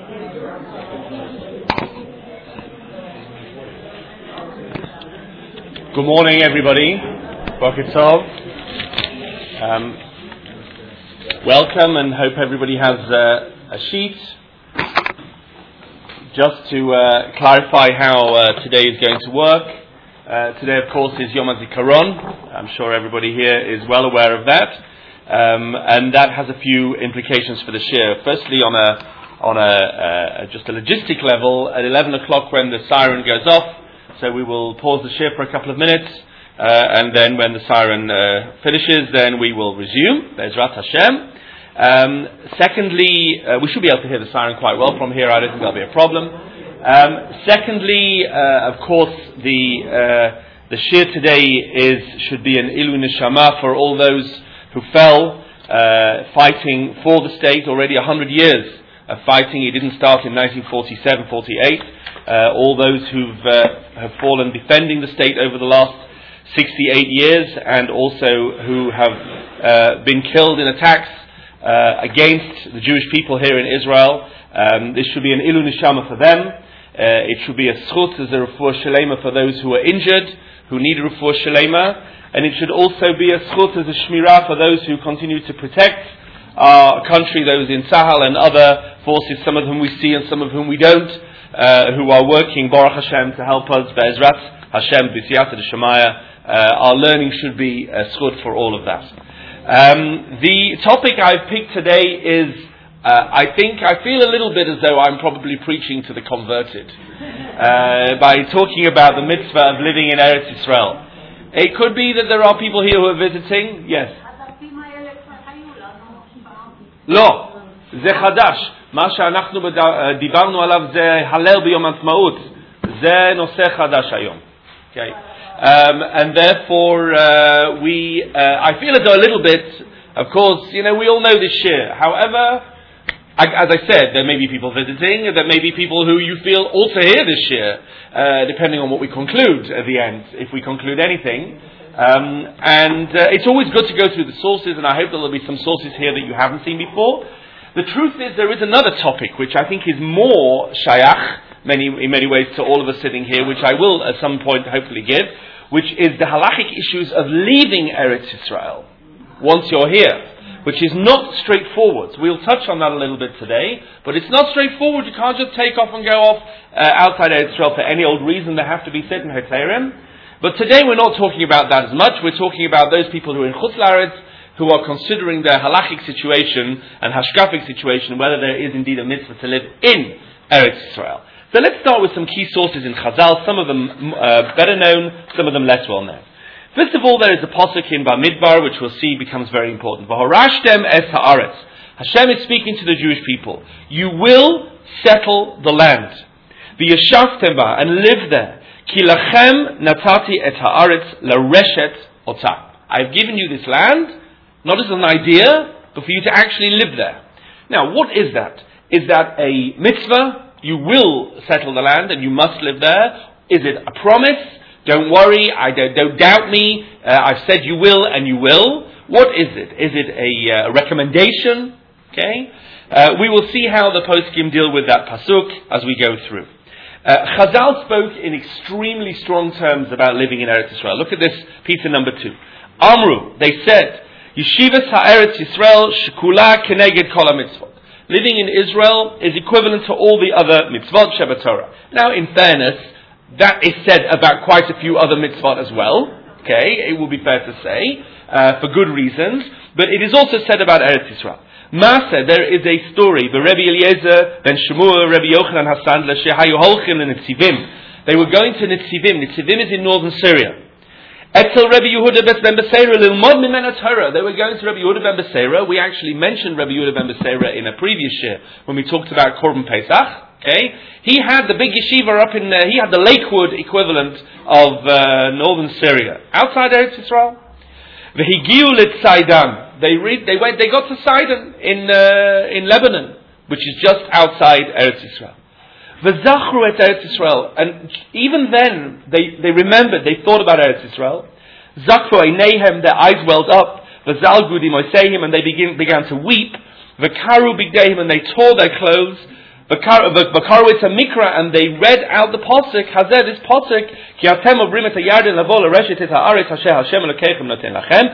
Good morning, everybody. Boker Tov. Welcome, and hope everybody has a sheet. Just to clarify how today is going to work. Today, of course, is Yom HaZikaron. I'm sure everybody here is well aware of that, and that has a few implications for the shir. Firstly, on a just a logistic level, at 11 o'clock when the siren goes off. So we will pause the shir for a couple of minutes, and then when the siren finishes, then we will resume. Be'ezrat Hashem. Secondly, we should be able to hear the siren quite well from here. I don't think there'll be a problem. Secondly, of course, the shir today should be an Ilu Neshama for all those who fell fighting for the state already 100 years of fighting. It didn't start in 1947, 48. All those who have fallen defending the state over the last 68 years, and also who have been killed in attacks against the Jewish people here in Israel. This should be an Ilu Neshama for them. It should be a schut, as a refuah shalema for those who are injured, who need a refuah shalema, and it should also be a schut, as a shmirah for those who continue to protect our country, those in Tzahal and other forces, some of whom we see and some of whom we don't, who are working, Baruch Hashem, to help us, Be'ezrat Hashem, B'siyata D'Shemaya. Our learning should be a schut for all of that. The topic I've picked today is, I feel a little bit as though I'm probably preaching to the converted, by talking about the mitzvah of living in Eretz Yisrael. It could be that there are people here who are visiting, yes. לא, זה חדש. מה שאנחנו דיברנו עליו זה הלל ביום העצמאות. זה נושא חדש היום. Okay. And therefore, I feel as though a little bit, of course, we all know this shir. However, as I said, there may be people visiting, there may be people who you feel also hear this shir, depending on what we conclude at the end, if we conclude anything. And it's always good to go through the sources, and I hope there'll be some sources here that you haven't seen before. The truth is, there is another topic which I think is more shayach, in many ways, to all of us sitting here, which I will at some point hopefully give, which is the halachic issues of leaving Eretz Yisrael once you're here, which is not straightforward. We'll touch on that a little bit today, but it's not straightforward. You can't just take off and go off outside Eretz Yisrael for any old reason. There have to be certain heterim. But today we're not talking about that as much. We're talking about those people who are in Chutz La'aretz, who are considering their halachic situation and hashkafic situation, whether there is indeed a mitzvah to live in Eretz Yisrael. So let's start with some key sources in Chazal, some of them better known, some of them less well known. First of all, there is a pasuk in Bamidbar, which we'll see becomes very important. V'horashtem es ha'aretz. Hashem is speaking to the Jewish people. You will settle the land. V'yashaftem ba, and live there. Ki lachem natati et haaretz lareshet ota. I've given you this land, not as an idea, but for you to actually live there. Now, what is that? Is that a mitzvah? You will settle the land and you must live there. Is it a promise? Don't worry, don't doubt me. I've said you will and you will. What is it? Is it a recommendation? Okay. We will see how the poskim deal with that pasuk as we go through. Chazal spoke in extremely strong terms about living in Eretz Yisrael. Look at this piece number 2. Amru, they said, Yeshivas ha'Eretz Yisrael shekula keneged kol ha'mitzvot. Living in Israel is equivalent to all the other mitzvot Shabbat Torah. Now, in fairness, that is said about quite a few other mitzvot as well. Okay, it will be fair to say, for good reasons. But it is also said about Eretz Yisrael. Maaseh, there is a story. The Rebbe Eliezer ben Shmuel, Rebbe Yochanan HaSandler, shehayu holchim leNitzivim. They were going to Nitzivim. Nitzivim is in northern Syria. Etzel Rebbe Yehuda ben Beseira lilmod mimena Torah. They were going to Rebbe Yehuda ben Beseira. We actually mentioned Rebbe Yehuda ben Beseira in a previous year when we talked about Korban Pesach. Okay, he had the big yeshiva up in. He had the Lakewood equivalent of northern Syria, outside Eretz Yisrael. V'higiu l'Tzaidan. They got to Sidon in Lebanon, which is just outside Eretz Yisrael. V'zachru et Eretz Yisrael, and even then they remembered, they thought about Eretz Yisrael. Zakru eineihem, their eyes welled up. V'zalgu dimoseihim, and they began to weep. V'karu bigdeihim, and they tore their clothes. Bakarowitz and Mikra, and they read out the posuk, Hazeh, this posuk, Ki atem obrim et hayarden lavo l'reshet et haaretz asher Hashem Elokeichem noten lachem,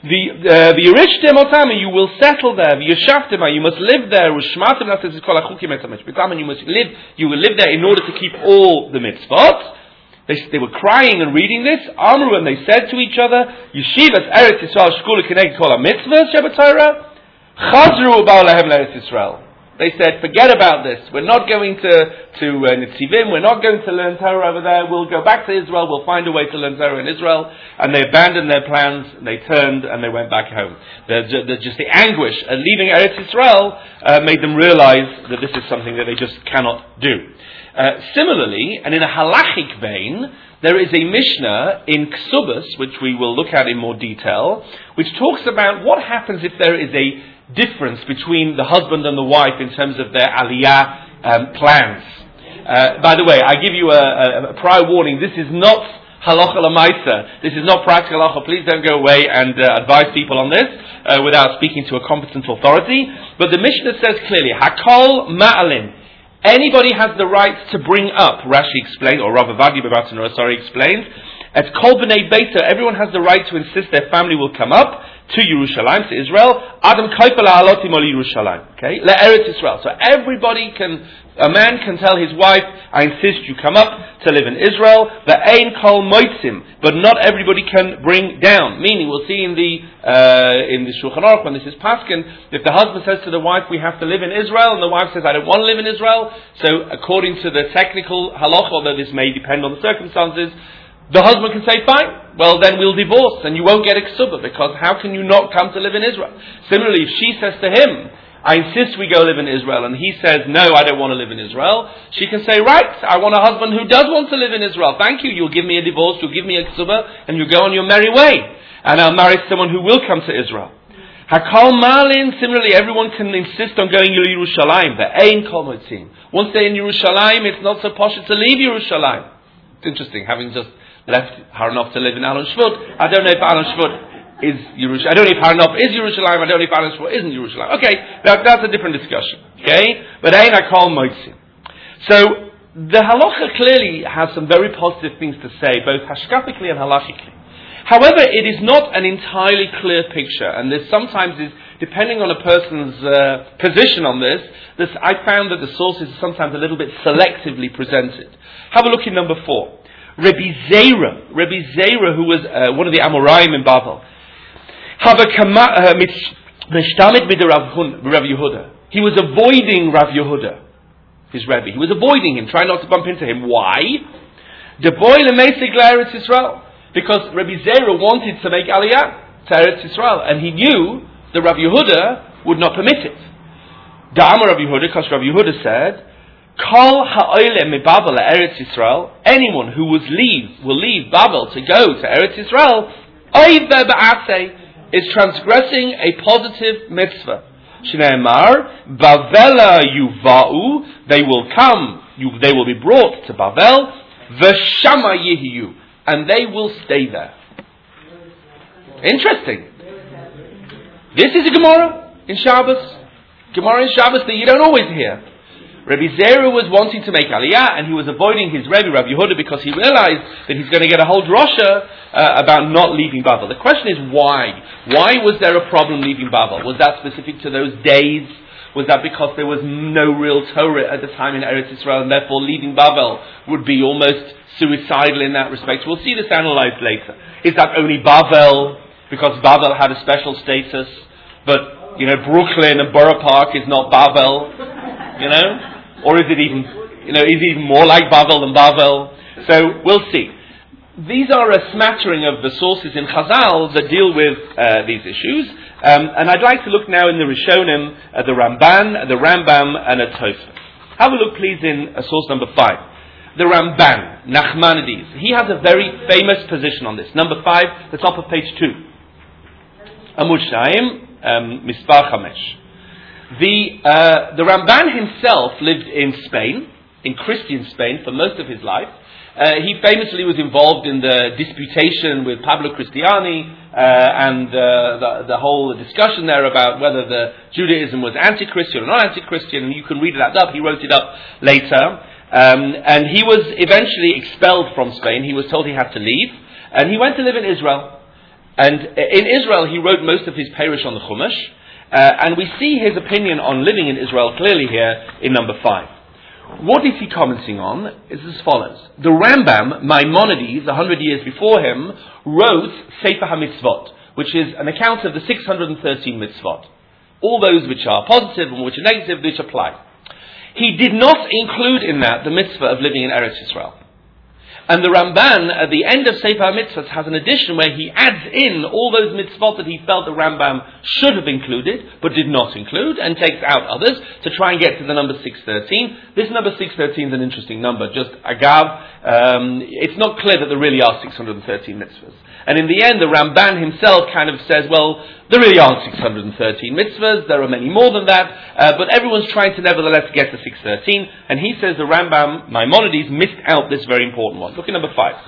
v'yirishtem otam, you will settle there, v'yashaftem, you must live there, v'shmatem nases kol hachukim et hamishpatim, you will live there in order to keep all the mitzvot. They were crying and reading this. Amru, and they said to each other, Yeshivas Eretz Yisrael shkula kineged kol ha-mitzvahs shebetorah, chazru ba'al lahem l'Eretz Yisrael. They said, forget about this. We're not going to Nitzivim. We're not going to learn Torah over there. We'll go back to Israel. We'll find a way to learn Torah in Israel. And they abandoned their plans. And they turned and they went back home. Just the anguish of leaving Eretz Yisrael made them realize that this is something that they just cannot do. Similarly, and in a halachic vein, there is a Mishnah in Ksubas, which we will look at in more detail, which talks about what happens if there is a difference between the husband and the wife in terms of their aliyah plans. By the way, I give you a prior warning, this is not halacha l'maisa. This is not practical halacha. Please don't go away and advise people on this without speaking to a competent authority. But the Mishnah says clearly, Hakol ma'alin. Anybody has the right to bring up, Rashi explained, or Rav Avadi Bevatanura, explained, at Kol B'nai Beita, everyone has the right to insist their family will come up to Yerushalayim, to Israel. Adam Kaipala Alotim Ol Yerushalayim. Okay? Le'eretz Israel. So everybody a man can tell his wife, I insist you come up to live in Israel. Ve'ein Kol Moitzim. But not everybody can bring down. Meaning, we'll see in the Shulchan Aruch, when this is Paskin, if the husband says to the wife, we have to live in Israel, and the wife says, I don't want to live in Israel. So according to the technical halacha, although this may depend on the circumstances, the husband can say, fine, well then we'll divorce and you won't get a ksuba, because how can you not come to live in Israel? Similarly, if she says to him, I insist we go live in Israel, and he says, no, I don't want to live in Israel, she can say, right, I want a husband who does want to live in Israel. Thank you, you'll give me a divorce, you'll give me a ksuba, and you go on your merry way. And I'll marry someone who will come to Israel. Hakal Malin, similarly, everyone can insist on going to Yerushalayim. Ve'ein kol motzim. Once they're in Yerushalayim, it's not so posh to leave Yerushalayim. It's interesting, having just left Haranov to live in Alon Shvut. I don't know if Alon Shvut is Yerushalayim. I don't know if Haranov is Yerushalayim. I don't know if Alon Shvut isn't Yerushalayim. Okay, that's a different discussion. Okay, but Ein Hakol Motzim. So the halacha clearly has some very positive things to say, both hashkafically and halachically. However, it is not an entirely clear picture, and this sometimes is, depending on a person's position on this, I found that the sources are sometimes a little bit selectively presented. Have a look in number 4. Rabbi Zera, who was one of the Amoraim in Babel, he was avoiding Rav Yehuda, his Rebbe. He was avoiding him, trying not to bump into him. Why? Because Rabbi Zera wanted to make Aliyah to Eretz Yisrael, and he knew that Rav Yehuda would not permit it. Da'amar Rav Yehuda, because Rav Yehuda said, Kol ha'olem meBabel Eretz Yisrael, anyone who will leave Babel to go to Eretz Yisrael, oiver ba'aseh, is transgressing a positive mitzvah. Shneimar, Bavela yuva'u, they will be brought to Babel, v'shama yihiyu, and they will stay there. Interesting. This is a Gemara in Shabbos. Gemara in Shabbos that you don't always hear. Rabbi Zera was wanting to make Aliyah, and he was avoiding his Rebbe, Rav Yehuda, because he realized that he's going to get a whole drosha about not leaving Babel. The question is why? Why was there a problem leaving Babel? Was that specific to those days? Was that because there was no real Torah at the time in Eretz Yisrael, and therefore leaving Babel would be almost suicidal in that respect? We'll see this analyzed later. Is that only Babel, because Babel had a special status, but, Brooklyn and Borough Park is not Babel, Or is it even more like Babel than Babel? So, we'll see. These are a smattering of the sources in Chazal that deal with these issues. And I'd like to look now in the Rishonim at the Ramban, the Rambam, and at Tosfos. Have a look, please, in source number 5. The Ramban, Nachmanides. He has a very famous position on this. Number 5, the top of page 2. Amud Shaim, Mispar Chamesh. The Ramban himself lived in Spain, in Christian Spain for most of his life. He famously was involved in the disputation with Pablo Cristiani and the whole discussion there about whether the Judaism was anti-Christian or not anti-Christian, and you can read that up. He wrote it up later. And he was eventually expelled from Spain. He was told he had to leave, and he went to live in Israel. And in Israel, he wrote most of his Perush on the Chumash, and we see his opinion on living in Israel clearly here in number 5. What is he commenting on? Is as follows. The Rambam, Maimonides, 100 years before him, wrote Sefer HaMitzvot, which is an account of the 613 mitzvot. All those which are positive and which are negative, which apply. He did not include in that the mitzvah of living in Eretz Yisrael. And the Ramban, at the end of Sefer HaMitzvot, has an addition where he adds in all those mitzvot that he felt the Rambam should have included, but did not include, and takes out others to try and get to the number 613. This number 613 is an interesting number. Just agav, it's not clear that there really are 613 mitzvahs. And in the end, the Ramban himself kind of says, well, there really aren't 613 mitzvahs, there are many more than that, but everyone's trying to nevertheless get to 613, and he says the Rambam, Maimonides, missed out this very important one. Look at number 5.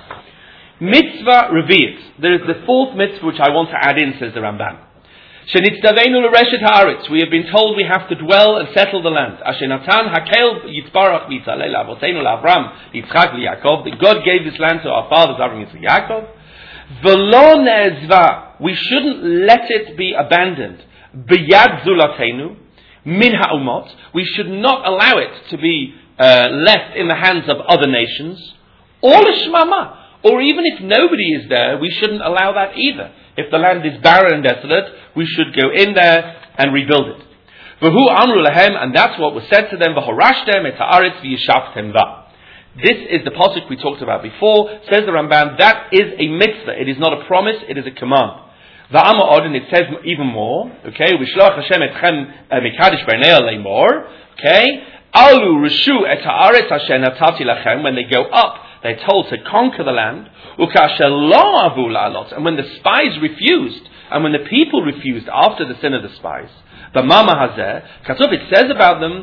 Mitzvah Revi'it. There is the 4th mitzvah which I want to add in, says the Ramban. Shenitzdaveinu l'reshet haaretz. We have been told we have to dwell and settle the land. Asher natan hakel yitzbarach mitzalei la'avoteinu la'Avram, Yitzchak v'Yaakov. That God gave this land to our fathers, Avraham, Yitzchak, Yaakov. V'lo ne'ezva. We shouldn't let it be abandoned. B'yad zulateinu, min ha'umot. We should not allow it to be left in the hands of other nations. Or l'shmama. Or even if nobody is there, we shouldn't allow that either. If the land is barren and desolate, we should go in there and rebuild it. V'hu amru lahem, and that's what was said to them. V'horashtem et haaretz v'yishaftem va. This is the pasuk we talked about before. Says the Ramban, that is a mitzvah. It is not a promise, it is a command. V'ama'od, and it says even more. Okay, v'shloach Hashem etchem mikadosh b'nei leimor. Okay, alu rishu et haaretz asher natati lachem. When they go up, they're told to conquer the land. And when the spies refused, and when the people refused after the sin of the spies, the Mama Hazeh, Katuf, it says about them,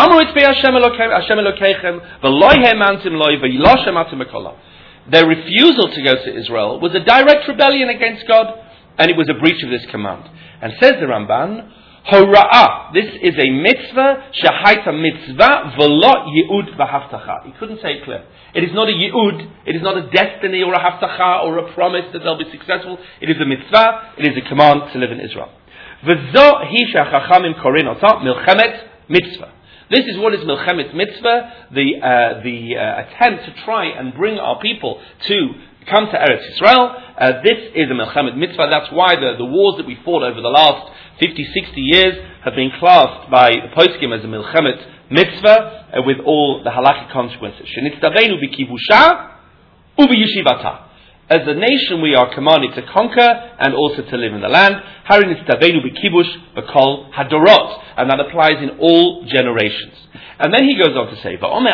their refusal to go to Israel was a direct rebellion against God, and it was a breach of this command. And says the Ramban, Hora'ah, this is a mitzvah, shahaita mitzvah, v'lo yi'ud v'haftacha. He couldn't say it clear. It is not a yi'ud, it is not a destiny or a haftacha or a promise that they'll be successful. It is a mitzvah, it is a command to live in Israel. V'zo hi shachachamim korin ota milchemet mitzvah. This is what is milchemet mitzvah, the attempt to try and bring our people to come to Eretz Yisrael. This is a milchemet mitzvah. That's why the wars that we fought over the last 50, 60 years have been classed by the poskim as a milchemet mitzvah with all the halachic consequences. Shenitzdaveinu b'kivusha u'b'yeshivata. As a nation, we are commanded to conquer and also to live in the land. Harin nitzdaveinu b'kibush b'kol hadorot, and that applies in all generations. And then he goes on to say,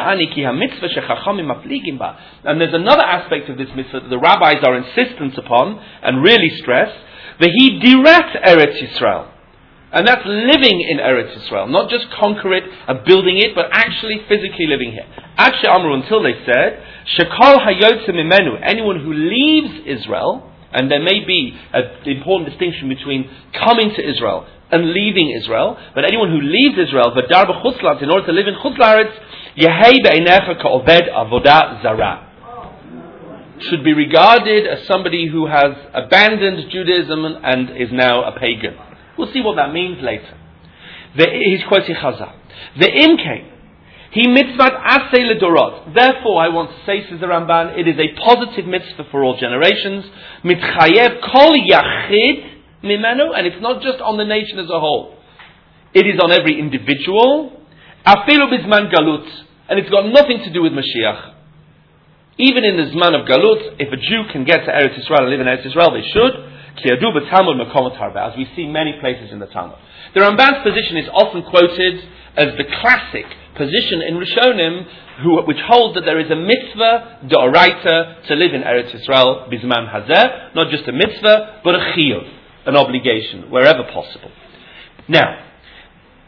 and there's another aspect of this mitzvah that the rabbis are insistent upon and really stress, V'hi dirat Eretz Yisrael. And that's living in Eretz Yisrael, not just conquer it and building it, but actually physically living here. Ad she'amru, until they said, Shekol hayotze mimenu, anyone who leaves Israel, and there may be an important distinction between coming to Israel and leaving Israel, but anyone who leaves Israel, v'dar b'chutzlaretz, in order to live in chutzlaretz, yehei be'einecha ka'oved avodah zarah, should be regarded as somebody who has abandoned Judaism and is now a pagan. We'll see what that means later. He's quoting Chazal. The imkein, he mitzvat asay ledorot. Therefore, I want to say, says the Ramban, it is a positive mitzvah for all generations. Mitchayev kol yachid mimenu, and it's not just on the nation as a whole. It is on every individual. Afilu bizman galut, and it's got nothing to do with Mashiach. Even in the Zman of Galut, if a Jew can get to Eretz Yisrael and live in Eretz Yisrael, they should. As we see many places in the Talmud. The Ramban's position is often quoted as the classic position in Rishonim, which holds that there is a mitzvah d'oraita to live in Eretz Yisrael bizman hazeh, not just a mitzvah, but a chiyuv, an obligation, wherever possible. Now,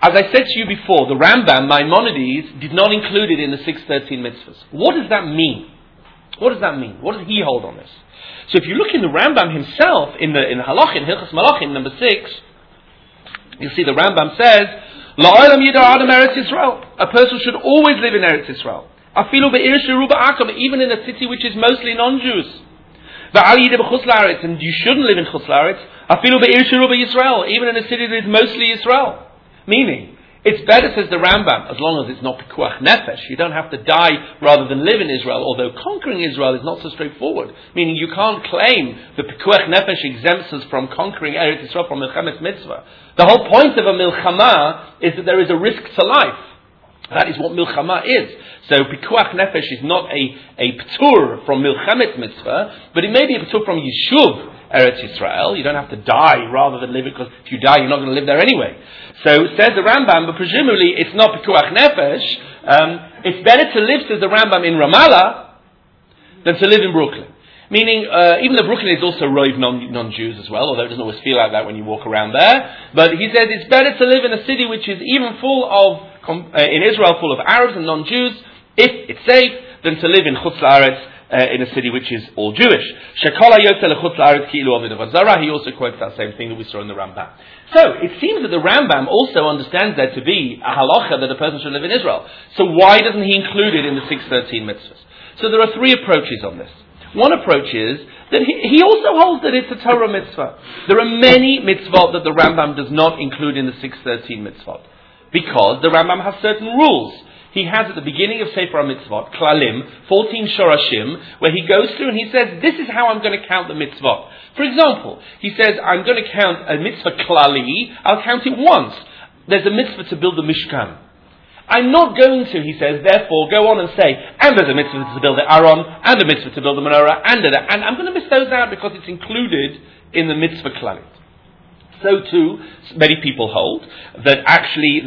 as I said to you before, the Rambam, Maimonides, did not include it in the 613 mitzvahs. What does that mean? What does that mean? What does he hold on this? So if you look in the Rambam himself, in the Halach, in Hilchas Malachim, number 6, you see the Rambam says, La'olam yidar adam Eretz Yisrael. A person should always live in Eretz Yisrael. Afilu be'ir sheruba akam, even in a city which is mostly non-Jews. Va'al yidar b'chutz la'aretz, and you shouldn't live in chutz la'aretz. Afilu be'ir sheruba Yisrael, even in a city that is mostly Yisrael. Meaning, it's better, says the Rambam, as long as it's not pikuach nefesh. You don't have to die rather than live in Israel, although conquering Israel is not so straightforward. Meaning you can't claim that pikuach nefesh exempts us from conquering Eretz Yisrael from milchemes mitzvah. The whole point of a milchama is that there is a risk to life. That is what milchama is. So pikuach nefesh is not a p'tur from milchemes mitzvah, but it may be a p'tur from yishuv Eretz Yisrael. You don't have to die rather than live it, because if you die, you're not going to live there anyway. So says the Rambam, but presumably it's not pikuach nefesh. It's better to live, says the Rambam, in Ramallah than to live in Brooklyn. Meaning, even though Brooklyn is also rove non-Jews as well, although it doesn't always feel like that when you walk around there. But he says it's better to live in a city which is even full of, in Israel, full of Arabs and non-Jews, if it's safe, than to live in Chutz La'aretz, in a city which is all Jewish. He also quotes that same thing that we saw in the Rambam. So, it seems that the Rambam also understands there to be a halacha that a person should live in Israel. So why doesn't he include it in the 613 mitzvahs? So there are three approaches on this. One approach is that he also holds that it's a Torah mitzvah. There are many mitzvot that the Rambam does not include in the 613 mitzvot, because the Rambam has certain rules. He has at the beginning of Sefer HaMitzvot, Klalim, 14 Shorashim, where he goes through and he says, this is how I'm going to count the mitzvot. For example, he says, I'm going to count a mitzvah Klali, I'll count it once. There's a mitzvah to build the Mishkan. I'm not going to, he says, therefore go on and say, and there's a mitzvah to build the Aron, and a mitzvah to build the menorah, and I'm going to miss those out because it's included in the mitzvah Klalit. So too, many people hold that actually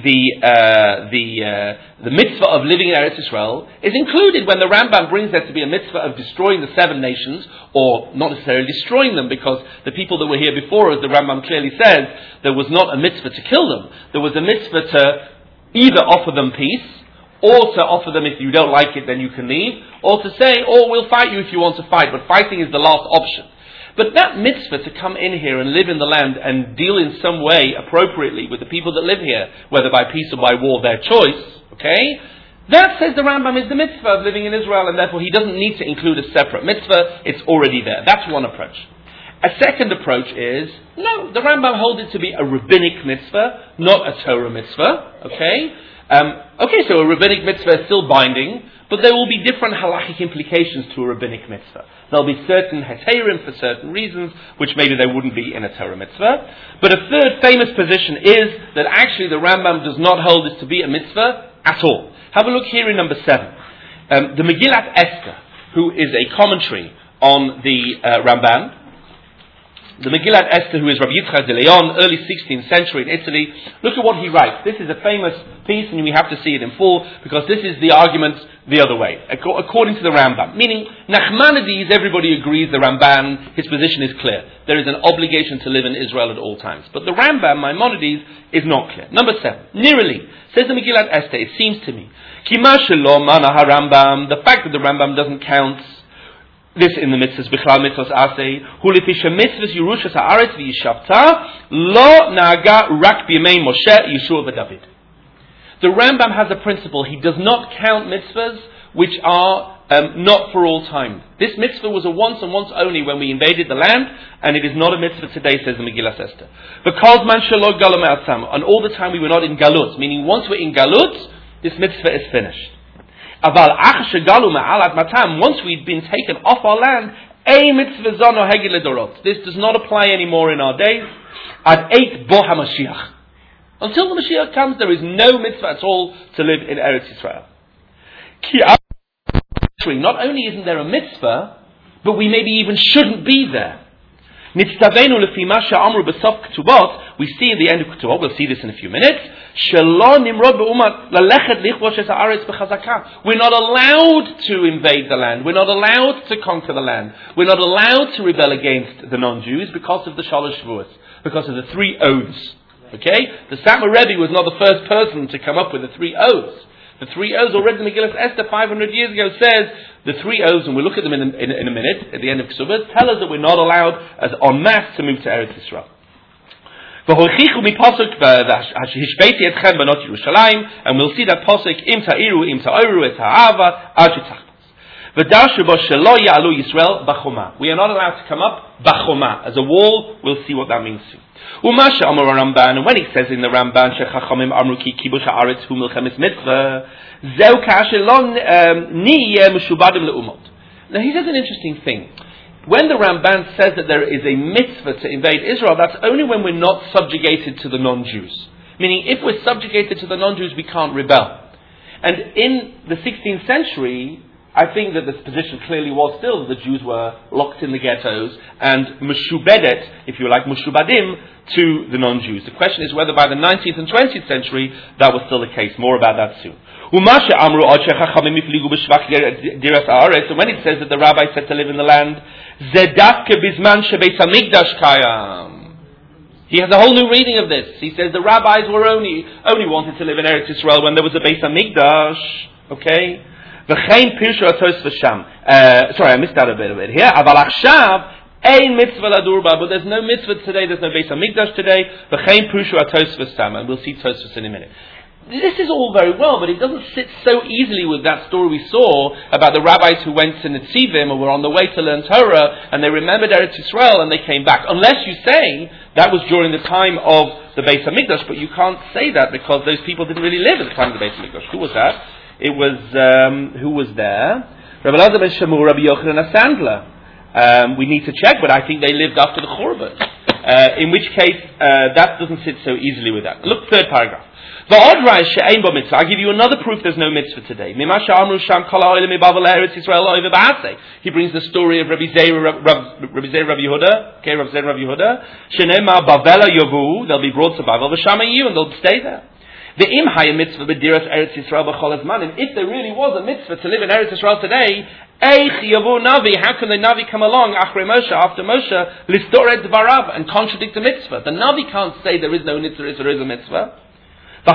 the mitzvah of living in Eretz Yisrael is included when the Rambam brings there to be a mitzvah of destroying the 7 nations, or not necessarily destroying them, because the people that were here before us, the Rambam clearly says, there was not a mitzvah to kill them. There was a mitzvah to either offer them peace, or to offer them, if you don't like it, then you can leave, or to say, oh, we'll fight you if you want to fight, but fighting is the last option. But that mitzvah to come in here and live in the land and deal in some way appropriately with the people that live here, whether by peace or by war, their choice, okay? That, says the Rambam, is the mitzvah of living in Israel, and therefore he doesn't need to include a separate mitzvah. It's already there. That's one approach. A second approach is, no, the Rambam holds it to be a rabbinic mitzvah, not a Torah mitzvah, okay? So a rabbinic mitzvah is still binding, but there will be different halachic implications to a rabbinic mitzvah. There'll be certain heterim for certain reasons, which maybe there wouldn't be in a Torah mitzvah. But a third famous position is that actually the Rambam does not hold this to be a mitzvah at all. Have a look here in number 7. The Megillat Esther, who is a commentary on the Ramban. The Megillat Esther, who is Rabbi Yitzchak de Leon, early 16th century in Italy. Look at what he writes. This is a famous piece, and we have to see it in full, because this is the argument the other way, according to the Rambam. Meaning, Nachmanides, everybody agrees, the Ramban, his position is clear. There is an obligation to live in Israel at all times. But the Rambam, Maimonides, is not clear. Number 7. Nirali, says the Megillat Esther, it seems to me, Kima shelo mana ha-Rambam, the fact that the Rambam doesn't count this in the mitzvahs, Bichlal mitzvahs asay, hu lefisha mitzvahs Yerushas haaretz v'yishavta, lo naga rak b'yemei Moshe, Yeshua v'David. The Rambam has a principle. He does not count mitzvahs which are not for all time. This mitzvah was a once and once only when we invaded the land, and it is not a mitzvah today, says the Megillat Esther. Because man shelo galu me'atzam, and all the time we were not in galut, meaning once we're in galut, this mitzvah is finished. Aval ach shegalu me'alat matam, once we've been taken off our land, a mitzvah zono hegel ledorot. This does not apply anymore in our days. Ad eit bo haMashiach. Until the Mashiach comes, there is no mitzvah at all to live in Eretz Yisrael. Not only isn't there a mitzvah, but we maybe even shouldn't be there. We see at the end of Ketubot, we'll see this in a few minutes, we're not allowed to invade the land. We're not allowed to conquer the land. We're not allowed to rebel against the non-Jews because of the Shalosh Shavuos, because of the 3 oaths. Okay? The Satmar Rebbe was not the first person to come up with the 3 oaths. The 3 oaths already in Megillas Esther 500 years ago says the 3 oaths, and we'll look at them in a minute at the end of Ksubas, tell us that we're not allowed as en masse to move to Eretz Yisrael. And we'll see that pasuk im ta'iru im ta'oru et ha'ava ad shetachtas. V'darshu bo shelo ya'alu Yisrael b'choma. We are not allowed to come up b'choma as a wall. We'll see what that means too. Umasha Amar Ramban, and when he says in the Ramban shechachamim amru ki kibush haaretz hu milchemes mitzvah zeu kashelon niyeh meshubadim leumot. Now he says an interesting thing. When the Ramban says that there is a mitzvah to invade Israel, that's only when we're not subjugated to the non-Jews. Meaning, if we're subjugated to the non-Jews, we can't rebel. And in the 16th century, I think that this position clearly was still that the Jews were locked in the ghettos and mushubedet, if you like, mushubadim, to the non-Jews. The question is whether by the 19th and 20th century that was still the case. More about that soon. And when it says that the rabbi said to live in the land, he has a whole new reading of this. He says the rabbis were only wanted to live in Eretz Yisrael when there was a Beis Hamikdash. Okay? Sorry, I missed out a bit of it here. Ein mitzvah ladurba, but there's no mitzvah today, there's no Beis Hamikdash today. And we'll see Tosfos in a minute. This is all very well, but it doesn't sit so easily with that story we saw about the rabbis who went to Netzivim or were on the way to learn Torah, and they remembered Eretz Yisrael and they came back. Unless you say that was during the time of the Beis Hamikdash, but you can't say that because those people didn't really live at the time of the Beis Hamikdash. Who was that? It was, who was there? Rabbi Elazar ben Shamur, Rabbi Yochanan HaSandler. We need to check, but I think they lived after the Churban. In which case, that doesn't sit so easily with that. Look, third paragraph. I'll give you another proof there's no mitzvah today. He brings the story of Rabbi Zeir Rabbi Yehuda. Okay, Rabbi Zeir Rabbi Yehuda. They'll be brought to Bavel, and they'll stay there. The imhaya mitzvah b'diras Eretz Yisrael b'chol hazmanim. If there really was a mitzvah to live in Eretz Yisrael today, eich yavu navi. How can the navi come along after Moshe, listoret dvarav and contradict the mitzvah? The navi can't say there is no mitzvah if there is a mitzvah. The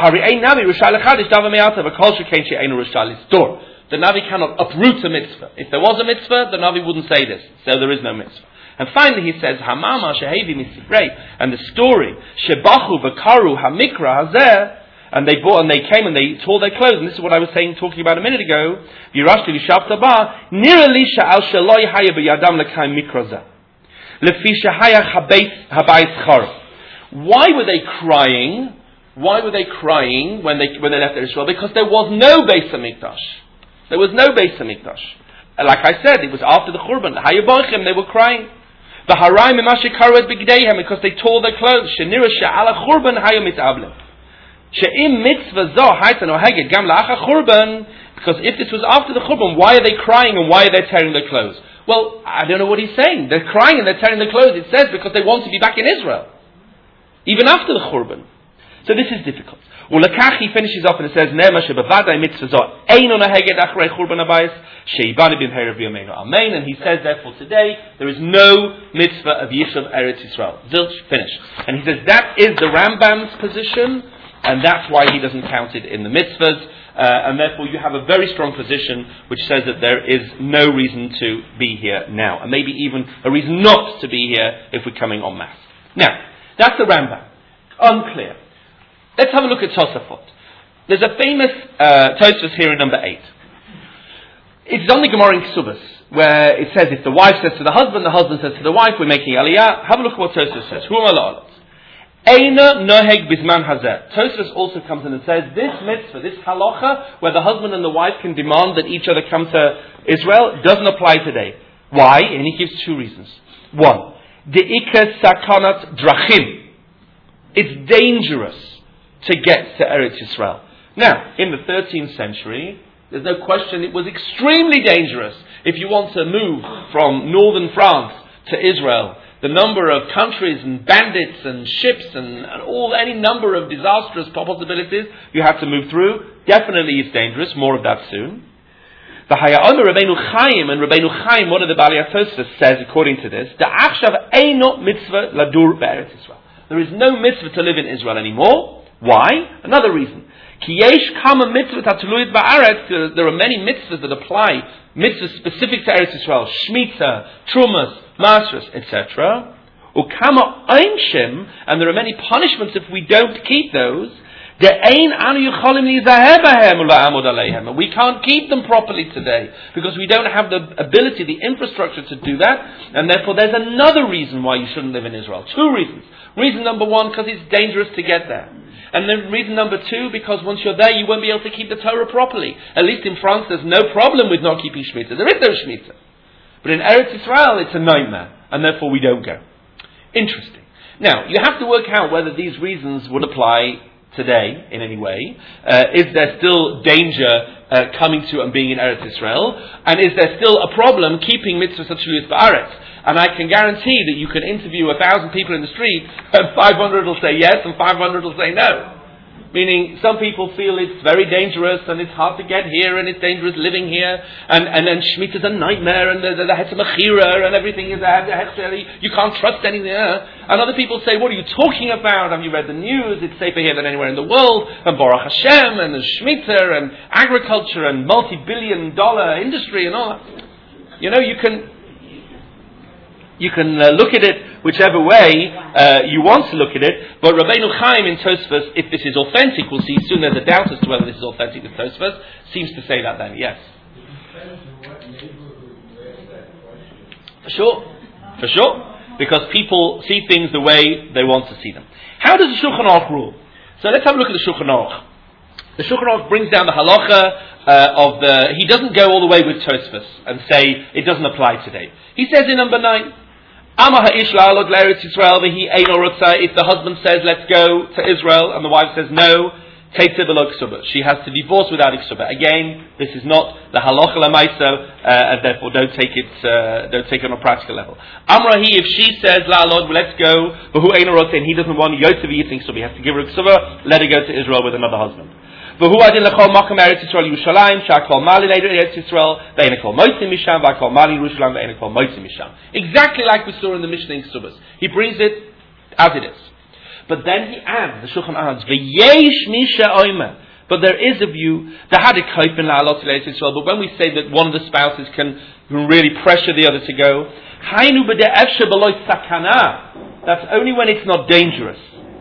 navi cannot uproot a mitzvah. If there was a mitzvah, the navi wouldn't say this. So there is no mitzvah. And finally he says, Hamama shehevi misibrei, and the story, shebachu v'karu hamikra hazeh, and they came and they tore their clothes, and this is what I was talking about a minute ago. Yirashti v'shavta ba, nira lisha al sheloi haya b'yadam l'kaim mikraza. Lefi shehaya habayis charav. Why were they crying? Why were they crying when they left Israel? Because there was no Beis Hamikdash. There was no Beis Hamikdash. Like I said, it was after the Churban. Hayabochim, they were crying. The Haraim imashikaret b'gdeihem, because they tore their clothes. Shenira she'ala Churban hayamit ablem. She'im mitzvah zo haytan oheged gam la'acha Churban. Because if this was after the Churban, why are they crying and why are they tearing their clothes? Well, I don't know what he's saying. They're crying and they're tearing their clothes. It says because they want to be back in Israel, even after the Churban. So this is difficult. Ulakach, he finishes off and it says, Nema shebavadai mitzvah zo ein onaheged achrei churban habayis sheibani b'mheirav b'yameinu. Amen. And he says, therefore, today there is no mitzvah of Yishuv Eretz Yisrael. Zilch, finish. And he says that is the Rambam's position, and that's why he doesn't count it in the mitzvahs. And therefore, you have a very strong position which says that there is no reason to be here now, and maybe even a reason not to be here if we're coming en masse. Now, that's the Rambam. Unclear. Let's have a look at Tosafot. There's a famous Tosafos here in number 8. It's on the Gemara in Ksubas, where it says if the wife says to the husband says to the wife, we're making aliyah. Have a look at what Tosafos says. Hu mala'alat. Eina noheg bizman hazeh. Tosafos also comes in and says this mitzvah, this halacha, where the husband and the wife can demand that each other come to Israel, doesn't apply today. Why? And he gives 2 reasons. 1, de'ika sakanat drachim. It's dangerous to get to Eretz Yisrael. Now, in the 13th century, there's no question it was extremely dangerous. If you want to move from northern France to Israel, the number of countries and bandits and ships and any number of disastrous possibilities you have to move through, definitely it's dangerous. More of that soon. The Haya'omer Rabbeinu Chaim, and Rabbeinu Chaim, one of the Balei Tosfos, says according to this, the Achshav Eino Mitzvah Ladur Be'eretz Yisrael. There is no mitzvah to live in Israel anymore. Why? Another reason. Ki yesh kama mitzvah tatuluyit ba'aretz. There are many mitzvahs that apply, mitzvahs specific to Eretz Yisrael, Shemitah, Trumas, Masras, etc. Ukama einshim, and there are many punishments if we don't keep those. And we can't keep them properly today because we don't have the ability, the infrastructure to do that, and therefore there's another reason why you shouldn't live in Israel. Two reasons. Reason number one, because it's dangerous to get there. And then reason number two, because once you're there you won't be able to keep the Torah properly. At least in France there's no problem with not keeping Shemitah. There is no Shemitah. But in Eretz Yisrael it's a nightmare, and therefore we don't go. Interesting. Now, you have to work out whether these reasons would apply today in any way. Is there still danger coming to and being in Eretz Yisrael? And is there still a problem keeping mitzvahs hatshuliyos ba'aretz? And I can guarantee that you can interview 1,000 people in the street and 500 will say yes and 500 will say no. Meaning, some people feel it's very dangerous and it's hard to get here and it's dangerous living here and then Shemitah is a nightmare and the Hetzah Mechira and everything is you can't trust anything. And other people say, what are you talking about? Have you read the news? It's safer here than anywhere in the world. And Baruch Hashem and the Shemitah and agriculture and multi-billion-dollar industry and all that. You know, you can look at it whichever way you want to look at it, but Rabbeinu Chaim in Tosfos, if this is authentic, we'll see soon there's a doubt as to whether this is authentic in Tosfos, seems to say that then, yes. For sure, because people see things the way they want to see them. How does the Shulchan Aruch rule? So let's have a look at the Shulchan Aruch. The Shulchan Aruch brings down the halacha he doesn't go all the way with Tosfos and say it doesn't apply today. He says in number 9, if the husband says let's go to Israel and the wife says no, she has to divorce without iksuba. Again, this is not the halacha l'maiso, and therefore don't take it on a practical level. Amrahi, if she says la'alod, let's go, but and he doesn't want yotzav yitzing, so he has to give her iksuba, let her go to Israel with another husband. Exactly like we saw in the Mishnah in Ksubas. He brings it as it is. But then he adds, the Shulchan adds, but there is a view, but when we say that one of the spouses can really pressure the other to go, that's only when it's not dangerous.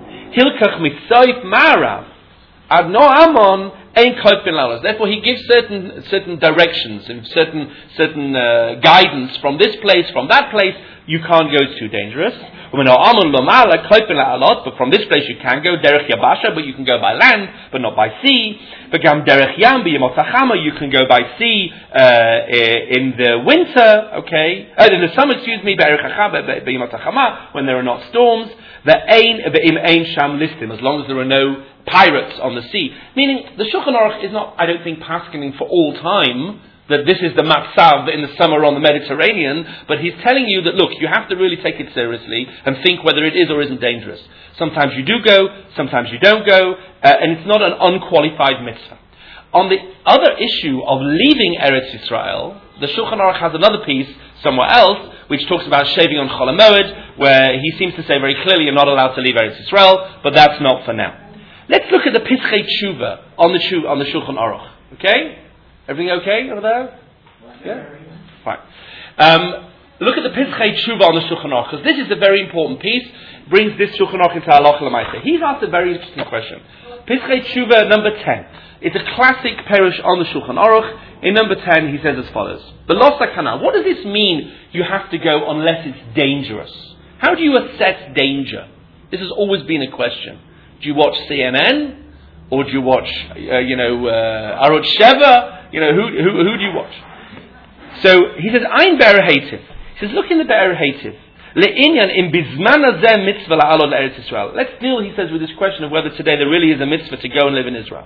Therefore, he gives certain directions and certain guidance from this place, from that place. You can't go; it's too dangerous. But from this place you can go derech yabasha, but you can go by land, but not by sea. But derech yam you can go by sea in the winter. Okay, in the summer. Excuse me, when there are not storms. The ain sham listim, as long as there are no pirates on the sea. Meaning, the Shulchan Aruch is not, I don't think, paskening for all time that this is the matzav in the summer on the Mediterranean, but he's telling you that, look, you have to really take it seriously and think whether it is or isn't dangerous. Sometimes you do go, sometimes you don't go, and it's not an unqualified mitzvah. On the other issue of leaving Eretz Yisrael, the Shulchan Aruch has another piece somewhere else, which talks about shaving on Chol HaMoed, where he seems to say very clearly you're not allowed to leave Eretz Yisrael, but that's not for now. Let's look at the Pischei Tshuva on the Shulchan Aruch. Okay? Everything okay over there? Yeah? Fine. Look at the Pischei Tshuva on the Shulchan Aruch, because this is a very important piece, brings this Shulchan Aruch into Halacha L'Maaseh. He's asked a very interesting question. Pischei Tshuva number 10. It's a classic perush on the Shulchan Aruch. In number 10, he says as follows. B'lo sakana. What does this mean, you have to go unless it's dangerous? How do you assess danger? This has always been a question. Do you watch CNN? Or do you watch, Arot Sheva? Who do you watch? So, he says, Ein Be'er Hativ. He says, look in the Be'er Hativ. Le'inyan in bizman hazeh mitzvah la'alod eretz Yisrael. Let's deal, he says, with this question of whether today there really is a mitzvah to go and live in Israel.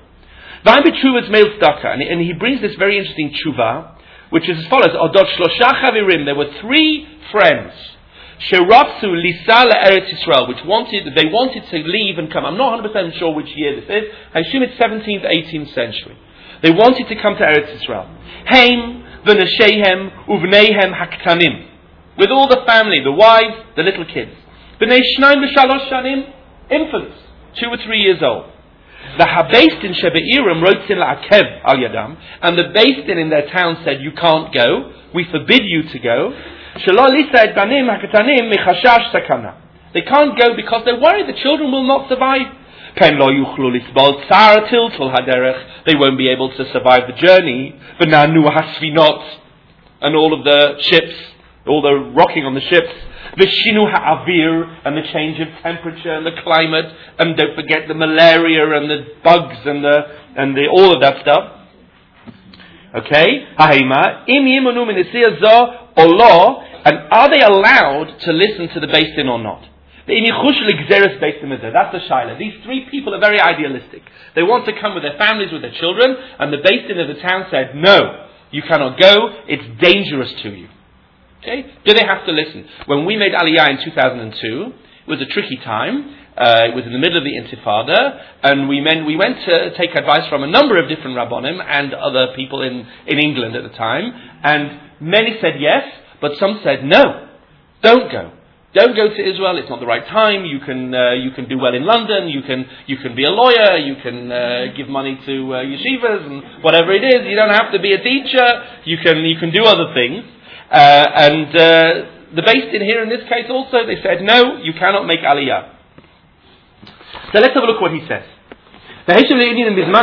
And he brings this very interesting tshuva, which is as follows: Odot shlosha chavirim. There were 3 friends, sheratzu lisa le'eretz Yisrael, which they wanted to leave and come. I'm not 100% sure which year this is. I assume it's 17th, 18th century. They wanted to come to Eretz Yisrael. Heim v'nesheihem uvneihem haktanim, with all the family, the wives, the little kids. B'nei shnayim v'shalosh shanim, infants, 2 or 3 years old. The Habeis Din Shebe'irim wrote in la'akev al yadam, and the Beis Din in their town said, you can't go, we forbid you to go. Shelo lisa et banim hakatanim michashash sakana. They can't go because they're worried the children will not survive. Pen lo yuchlu lisbol tsar tiltul haderech. They won't be able to survive the journey. V'nanu hasvinot, and all of the ships, all the rocking on the ships. V'shinu ha'avir, and the change of temperature and the climate, and don't forget the malaria and the bugs and the all of that stuff. Okay, ha'ima im yimunu min isiyah zo olo, and are they allowed to listen to the Beis Din or not? That's the shaila. These 3 people are very idealistic. They want to come with their families, with their children, and the Beis Din of the town said, no, you cannot go, it's dangerous to you. Okay? Do they have to listen? When we made Aliyah in 2002, it was a tricky time. It was in the middle of the Intifada, and we went to take advice from a number of different Rabbonim and other people in England at the time, and many said yes, but some said no, don't go. Don't go to Israel. It's not the right time. You can do well in London. You can be a lawyer. You can give money to yeshivas and whatever it is. You don't have to be a teacher. You can do other things. And the Beis Din here in this case also, they said no, you cannot make aliyah. So let's have a look what he says. First he quotes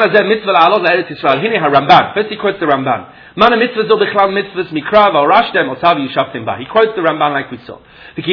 the Ramban. Mana mitzvah zo bichlal mitzvahs mikra v'orashtem otav yishavtim ba. He quotes the Ramban like we saw. The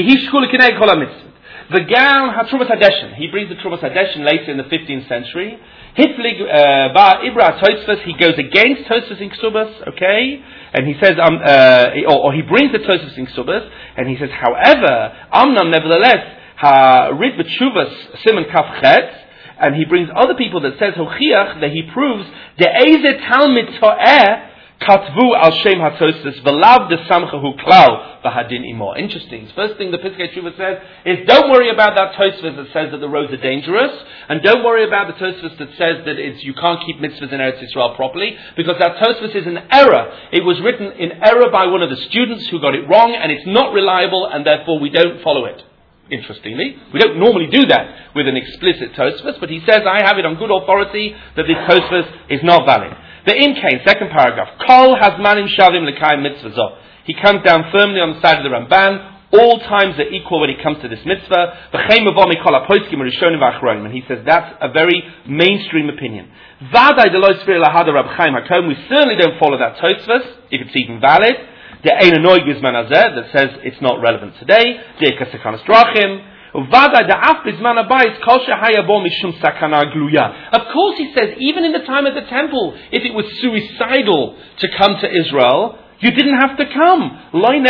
Gal HaTrumas Hadeshin. He brings the Trumas Hadeshin later in the 15th century. Hiflig ba Ibra Tosfos. He goes against Tosfos in Ksubas, okay? And he says, or he brings the Tosfos in Ksubas, and he says, however, Amnam nevertheless, ha-rid b'tshuvas simon kaf chet, and he brings other people that says hochiach, that he proves de'eze talmid to'eh katvu al shem hatosfos v'lav de samchahu klal v'hadin imo. Interesting. First thing the Piskei Teshuva says is don't worry about that Tosfos that says that the roads are dangerous, and don't worry about the Tosfos that says that you can't keep mitzvahs in Eretz Yisrael properly, because that Tosfos is an error. It was written in error by one of the students who got it wrong, and it's not reliable, and therefore we don't follow it. Interestingly, we don't normally do that with an explicit Tosfos, but he says, I have it on good authority that this Tosfos is not valid. The Imkain, second paragraph, Kol hazmanim shavim l'kayim mitzvah. He comes down firmly on the side of the Ramban. All times are equal when it comes to this mitzvah. And he says that's a very mainstream opinion. We certainly don't follow that Tosfos, if it's even valid. The Ein Noig Bizman Hazeh, that says it's not relevant today. The Kasakanas Drachim. Of course, he says, even in the time of the temple, if it was suicidal to come to Israel, you didn't have to come. He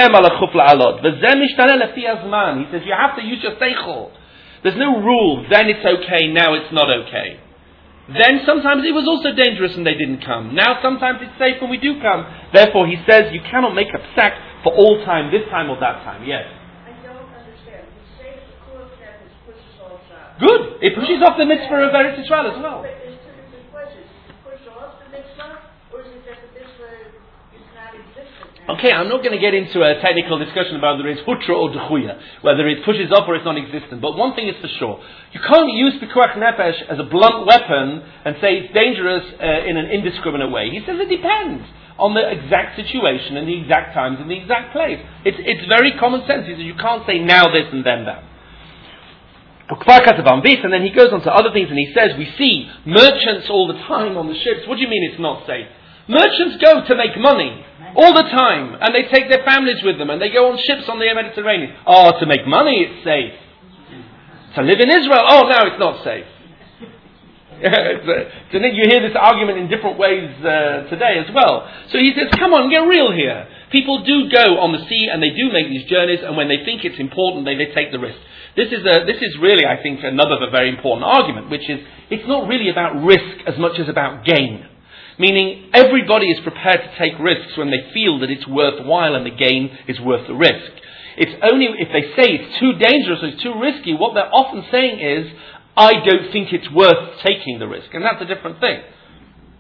says you have to use your seichel. There's no rule. Then it's okay. Now it's not okay. Then sometimes it was also dangerous and they didn't come. Now sometimes it's safe when we do come. Therefore, he says you cannot make a psak for all time, this time or that time. Yes. I don't understand. You say the Kurv Nefesh pushes off that. Good. It pushes off the mitzvah of Eretz Yisrael as well. But there's 2 different questions. Push off the mitzvah, or is it that the mitzvah is not existent now? Okay, I'm not going to get into a technical discussion about whether it's hutra or dechuya, whether it pushes off or it's non-existent. But one thing is for sure. You can't use Pikuach Nefesh as a blunt weapon and say it's dangerous in an indiscriminate way. He says it depends on the exact situation and the exact times and the exact place. It's very common sense. He says you can't say now this and then that. And then he goes on to other things and he says we see merchants all the time on the ships. What do you mean it's not safe? Merchants go to make money all the time, and they take their families with them, and they go on ships on the Mediterranean. Oh, to make money it's safe. To live in Israel, oh, now it's not safe. You hear this argument in different ways today as well. So he says, come on, get real here. People do go on the sea, and they do make these journeys, and when they think it's important, they take the risk. This is really, I think, another very important argument, which is, it's not really about risk as much as about gain. Meaning, everybody is prepared to take risks when they feel that it's worthwhile and the gain is worth the risk. It's only if they say it's too dangerous or it's too risky, what they're often saying is, I don't think it's worth taking the risk. And that's a different thing.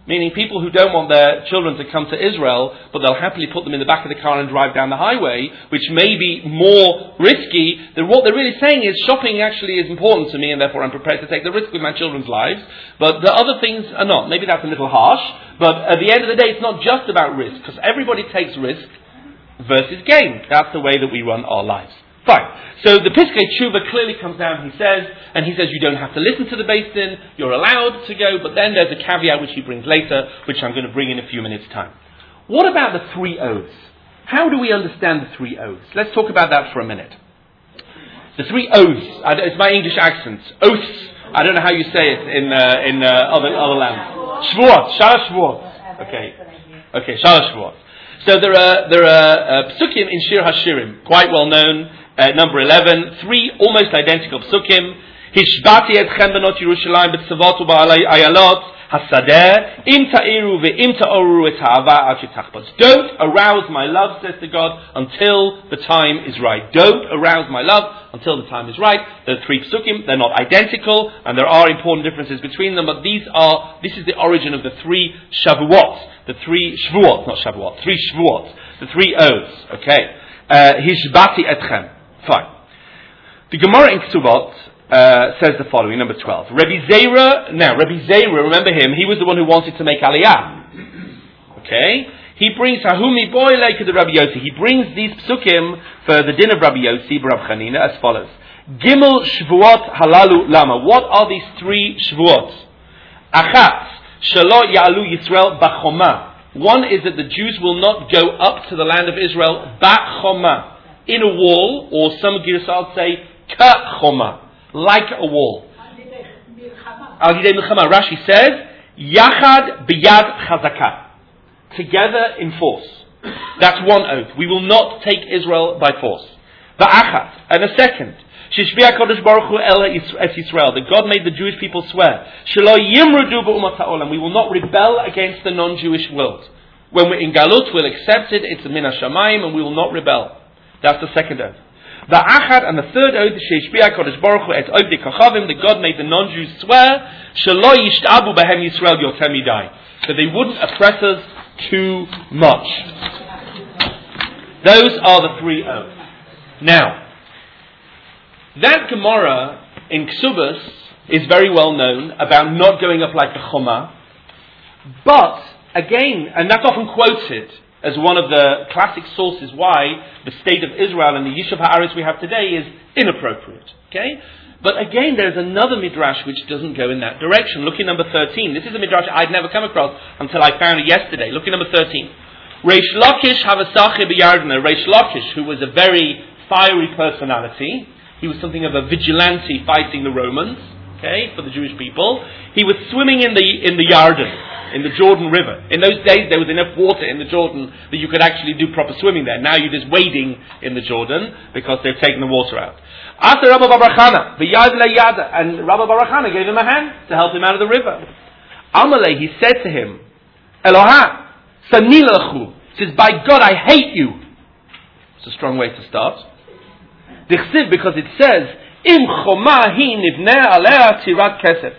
Meaning people who don't want their children to come to Israel, but they'll happily put them in the back of the car and drive down the highway, which may be more risky. What they're really saying is shopping actually is important to me, and therefore I'm prepared to take the risk with my children's lives. But the other things are not. Maybe that's a little harsh, but at the end of the day, it's not just about risk, because everybody takes risk versus gain. That's the way that we run our lives. Fine. So the Piskei Tshuva clearly comes down, he says you don't have to listen to the Beis Din, you're allowed to go, but then there's a caveat which he brings later, which I'm going to bring in a few minutes' time. What about the 3 oaths? How do we understand the 3 oaths? Let's talk about that for a minute. The 3 oaths, it's my English accent, oaths, I don't know how you say it in other lands. Shvuot, Shalosh Shvuot. Okay, Shalosh Shvuot. So there are psukim in Shir HaShirim, quite well known. Number 11, 3 almost identical psukim. Hishbati etchem benot Yerushalayim b'tzavot u'ba'alei ayalot hasadeh im ta'iru ve'im ta'oru et ha'ava ad shetachbos. Don't arouse my love, says the God, until the time is right. Don't arouse my love until the time is right. There are 3 psukim. They're not identical, and there are important differences between them. But this is the origin of the 3 Shavuot, the 3 Shvuot, not Shavuot, 3 Shvuot, the 3 oaths. Okay, Hishbati etchem. Fine. The Gemara in Ksubot says the following, number 12. Rabbi Zera, remember him, he was the one who wanted to make Aliyah. Okay? He brings Hahumi boy like the Rabbi Yossi. He brings these psukim for the din of Rabbi Yossi, Rav Chanina, as follows. Gimel Shvuot halalu lama. What are these 3 Shvuot? Achat, Shelo Ya'alu Yisrael b'choma. One is that the Jews will not go up to the land of Israel b'choma, in a wall, or some Girsal say k'choma, like a wall. Al Yidei Milchama. Rashi says Yachad b'yad chazaka, together in force. That's one oath. We will not take Israel by force. Va'achat, and a second. Shishbi HaKadosh Baruch Hu El Es Yisrael, that God made the Jewish people swear, Shelo Yimrudu b'umat ha'olam, we will not rebel against the non-Jewish world. When we're in Galut, we'll accept it. It's a min hashamayim, and we will not rebel. That's the second oath. The Achad, and the third oath, Sheishbiya Kodesh Baruch Hu et Ovdei Kachavim, that God made the non-Jews swear, Shelo Yishtabu Behem Yisrael Yoter Midai, that they wouldn't oppress us too much. Those are the 3 oaths. Now, that Gemara in Ksubas is very well known about not going up like the Choma, but again, and that's often quoted as one of the classic sources why the state of Israel and the Yishuv Haaretz we have today is inappropriate. Okay? But again, there's another midrash which doesn't go in that direction. Look at number 13. This is a midrash I'd never come across until I found it yesterday. Look at number 13. Reish Lakish Havasache B'Yardana. Reish Lakish, who was a very fiery personality, he was something of a vigilante fighting the Romans, okay, for the Jewish people. He was swimming in the Yarden, in the Jordan River. In those days, there was enough water in the Jordan that you could actually do proper swimming there. Now you're just wading in the Jordan because they've taken the water out. After Rabbi Barachana, the Yad Yada, and Rabbi Barachana gave him a hand to help him out of the river. Amalei, he said to him, Eloha, Sanilachu, says, by God, I hate you. It's a strong way to start. Dichsiv, because it says, Im choma hi nivneh alea tirat kesef.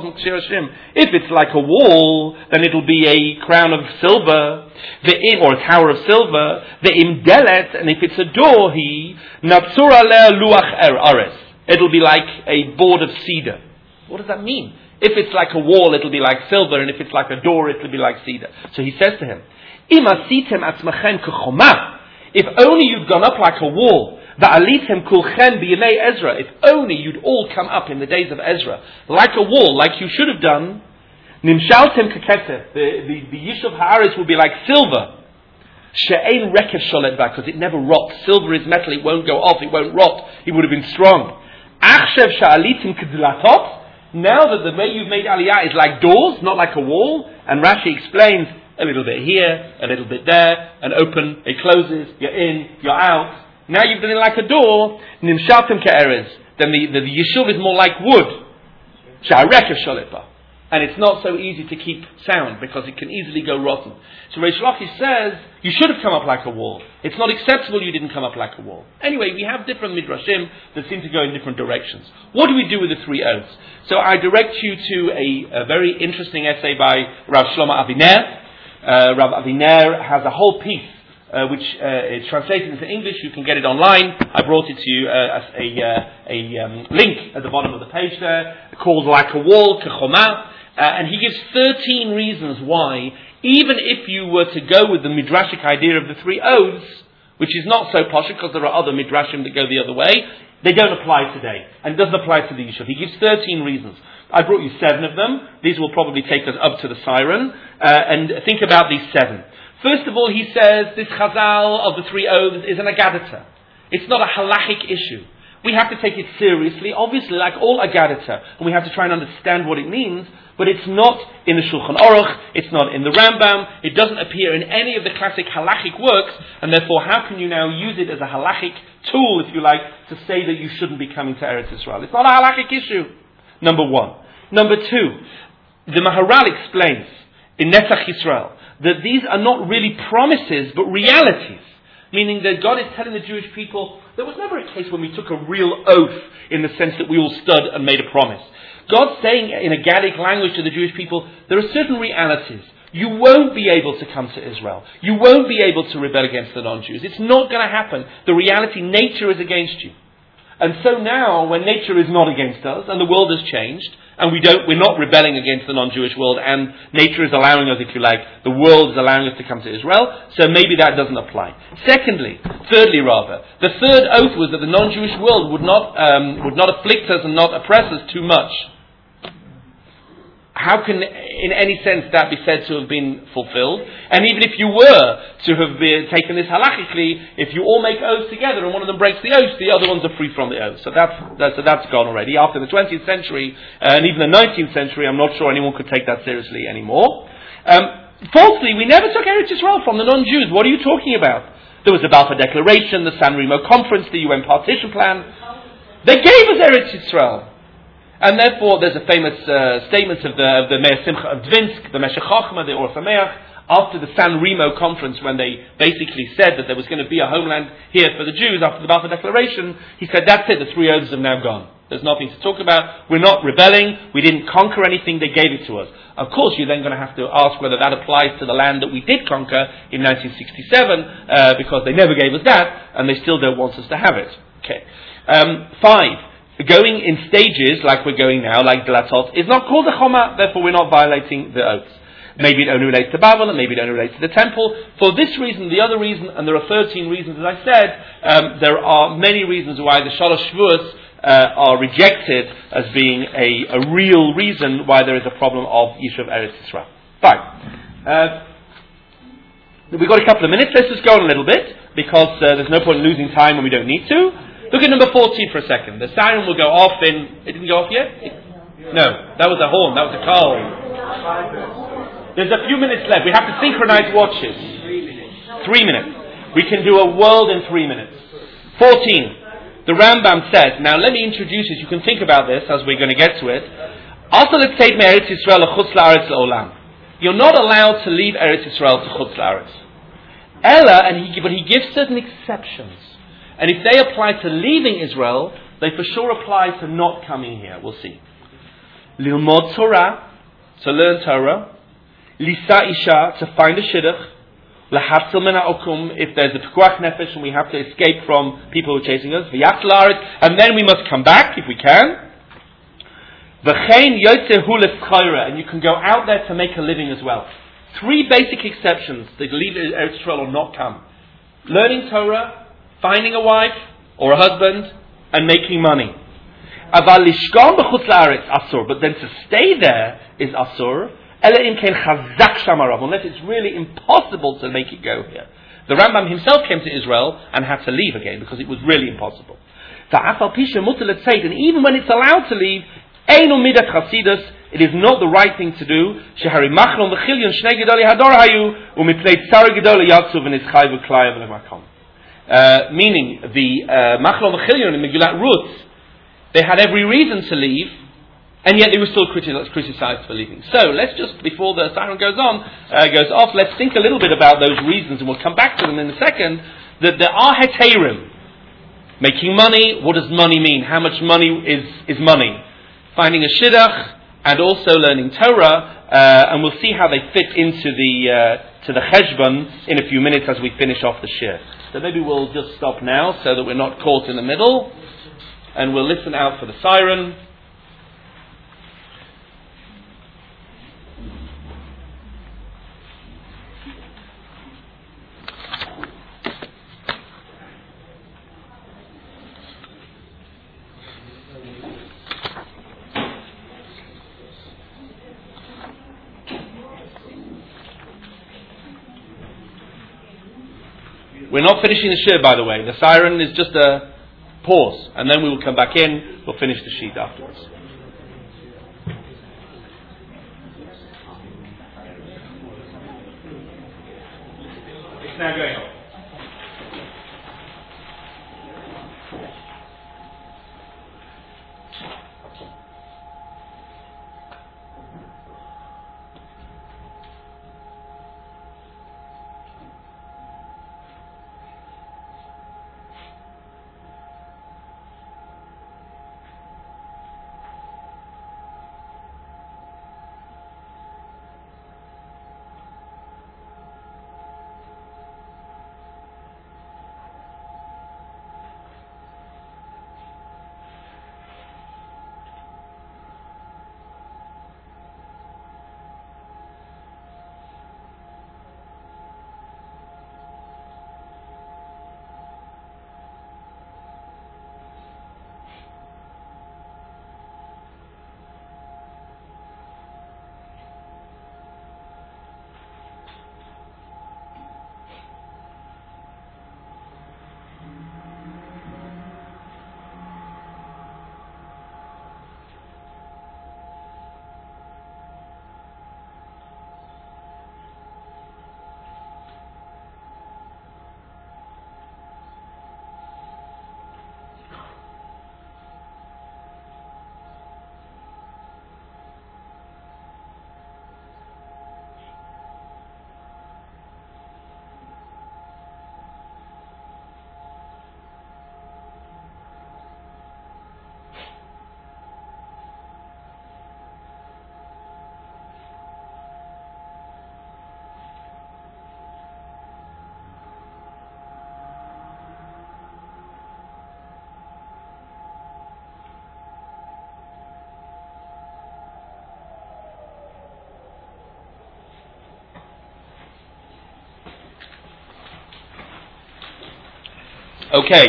If it's like a wall, then it'll be a crown of silver, or a tower of silver. Ve'im delet, and if it's a door, natsur alea luach ares. It'll be like a board of cedar. What does that mean? If it's like a wall, it'll be like silver, and if it's like a door, it'll be like cedar. So he says to him, Im asitem atzmachem kechoma. If only you'd gone up like a wall, Va'alitem kulchen b'yemei Ezra. If only you'd all come up in the days of Ezra, like a wall, like you should have done. Nimshaltem keketef. The Yishuv Haaretz will be like silver. She'ein rekev sholet ba, because it never rots. Silver is metal; it won't go off, it won't rot. He would have been strong. Achshev sha'alitim k'dlatot. Now that the way you've made Aliyah is like doors, not like a wall, and Rashi explains a little bit here, a little bit there, and open, it closes, you're in, you're out. Now you've done it like a door. Nimshaltem ke'erez. Then the yeshuv is more like wood. Sha'areka sholepa. And it's not so easy to keep sound because it can easily go rotten. So Reish Lakish says, you should have come up like a wall. It's not acceptable you didn't come up like a wall. Anyway, we have different midrashim that seem to go in different directions. What do we do with the three oaths? So I direct you to a very interesting essay by Rav Shlomo Aviner. Rav Aviner has a whole piece which is translated into English. You can get it online. I brought it to you as a link at the bottom of the page there, called Like a Wall, Kechomah. And he gives 13 reasons why, even if you were to go with the midrashic idea of the three oaths, which is not so posh because there are other midrashim that go the other way, they don't apply today. And it doesn't apply to the Yishuv. He gives 13 reasons. I brought you 7 of them. These will probably take us up to the siren. And think about these 7. First of all, he says this chazal of the three oaths is an agadita. It's not a halachic issue. We have to take it seriously, obviously, like all agadita, and we have to try and understand what it means, but it's not in the Shulchan Aruch, it's not in the Rambam, it doesn't appear in any of the classic halachic works, and therefore how can you now use it as a halachic tool, if you like, to say that you shouldn't be coming to Eretz Yisrael? It's not a halachic issue, number 1. Number 2, the Maharal explains in Netzach Yisrael that these are not really promises, but realities. Meaning that God is telling the Jewish people, there was never a case when we took a real oath in the sense that we all stood and made a promise. God's saying in a Gadic language to the Jewish people, there are certain realities. You won't be able to come to Israel. You won't be able to rebel against the non-Jews. It's not going to happen. The reality, nature is against you. And so now, when nature is not against us, and the world has changed, and we're not rebelling against the non-Jewish world, and nature is allowing us, if you like, the world is allowing us to come to Israel, so maybe that doesn't apply. Thirdly, the third oath was that the non-Jewish world would not afflict us and not oppress us too much. How can, in any sense, that be said to have been fulfilled? And even if you were to have taken this halachically, if you all make oaths together and one of them breaks the oath, the other ones are free from the oath. So that's gone already. After the 20th century and even the 19th century, I'm not sure anyone could take that seriously anymore. Fourthly, we never took Eretz Yisrael from the non-Jews. What are you talking about? There was the Balfour Declaration, the San Remo Conference, the UN Partition Plan. They gave us Eretz Yisrael. And therefore, there's a famous statement of the Meir Simcha of Dvinsk, the Meshech Chochmah, the Or Sameach, after the San Remo conference, when they basically said that there was going to be a homeland here for the Jews after the Balfour Declaration. He said, that's it, the three oaths have now gone. There's nothing to talk about. We're not rebelling. We didn't conquer anything. They gave it to us. Of course, you're then going to have to ask whether that applies to the land that we did conquer in 1967, because they never gave us that, and they still don't want us to have it. Okay. 5. Going in stages, like we're going now, like Delatot, is not called a Choma, therefore we're not violating the oaths. Maybe it only relates to Babel, and maybe it only relates to the temple. For this reason, the other reason, and there are 13 reasons, as I said, there are many reasons why the Shalosh Shvuos are rejected as being a real reason why there is a problem of Yishuv Eretz Yisrael. Fine. We've got a couple of minutes. Let's just go on a little bit, because there's no point in losing time when we don't need to. Look at number 14 for a second. The siren will go off in... It didn't go off yet? No, that was a horn. That was a call. There's a few minutes left. We have to synchronize watches. 3 minutes. We can do a world in 3 minutes. 14. The Rambam says, now let me introduce it. You can think about this as we're going to get to it. Also, let's take Eretz Yisrael l'chutz la'aretz l'olam. You're not allowed to leave Eretz Yisrael to chutz la'aretz. Ella, but he gives certain exceptions. And if they apply to leaving Israel, they for sure apply to not coming here. We'll see. Lilmod Torah, to learn Torah. Lisa Isha, to find a shidduch. Lahatzil min ha'okum, if there's a pekuach nefesh and we have to escape from people who are chasing us. V'yach la'aretz, and then we must come back if we can. V'chein yotzehu l'schayra, and you can go out there to make a living as well. 3 basic exceptions that leave Eretz Yisrael or not come. Learning Torah, finding a wife or a husband, and making money. Aval lishkon b'chutz la'aretz asur, but then to stay there is asur. Ela im ken chazak shamarav, unless it's really impossible to make it go here. The Rambam himself came to Israel and had to leave again because it was really impossible. And even when it's allowed to leave, einu midat chasidus, it is not the right thing to do. Shehari machlon v'chilyon shnei gedolei hador hayu u'mitlei tzar gedolei yatsu v'nitzchai v'klaya v'lemakom. Meaning the Machlon V'chilyon in Megillat Ruth, they had every reason to leave, And yet they were still criticized for leaving. So let's just, before the siren goes off, let's think a little bit about those reasons, and we'll come back to them in a second. That there are heterim. Making money, what does money mean? How much money is money? Finding a shidduch, and also learning Torah, and we'll see how they fit into the cheshbon in a few minutes as we finish off the shir. So maybe we'll just stop now so that we're not caught in the middle, and we'll listen out for the siren. We're not finishing the shir, by the way. The siren is just a pause, and then we will come back in. We'll finish the sheet afterwards. It's now going on. Okay,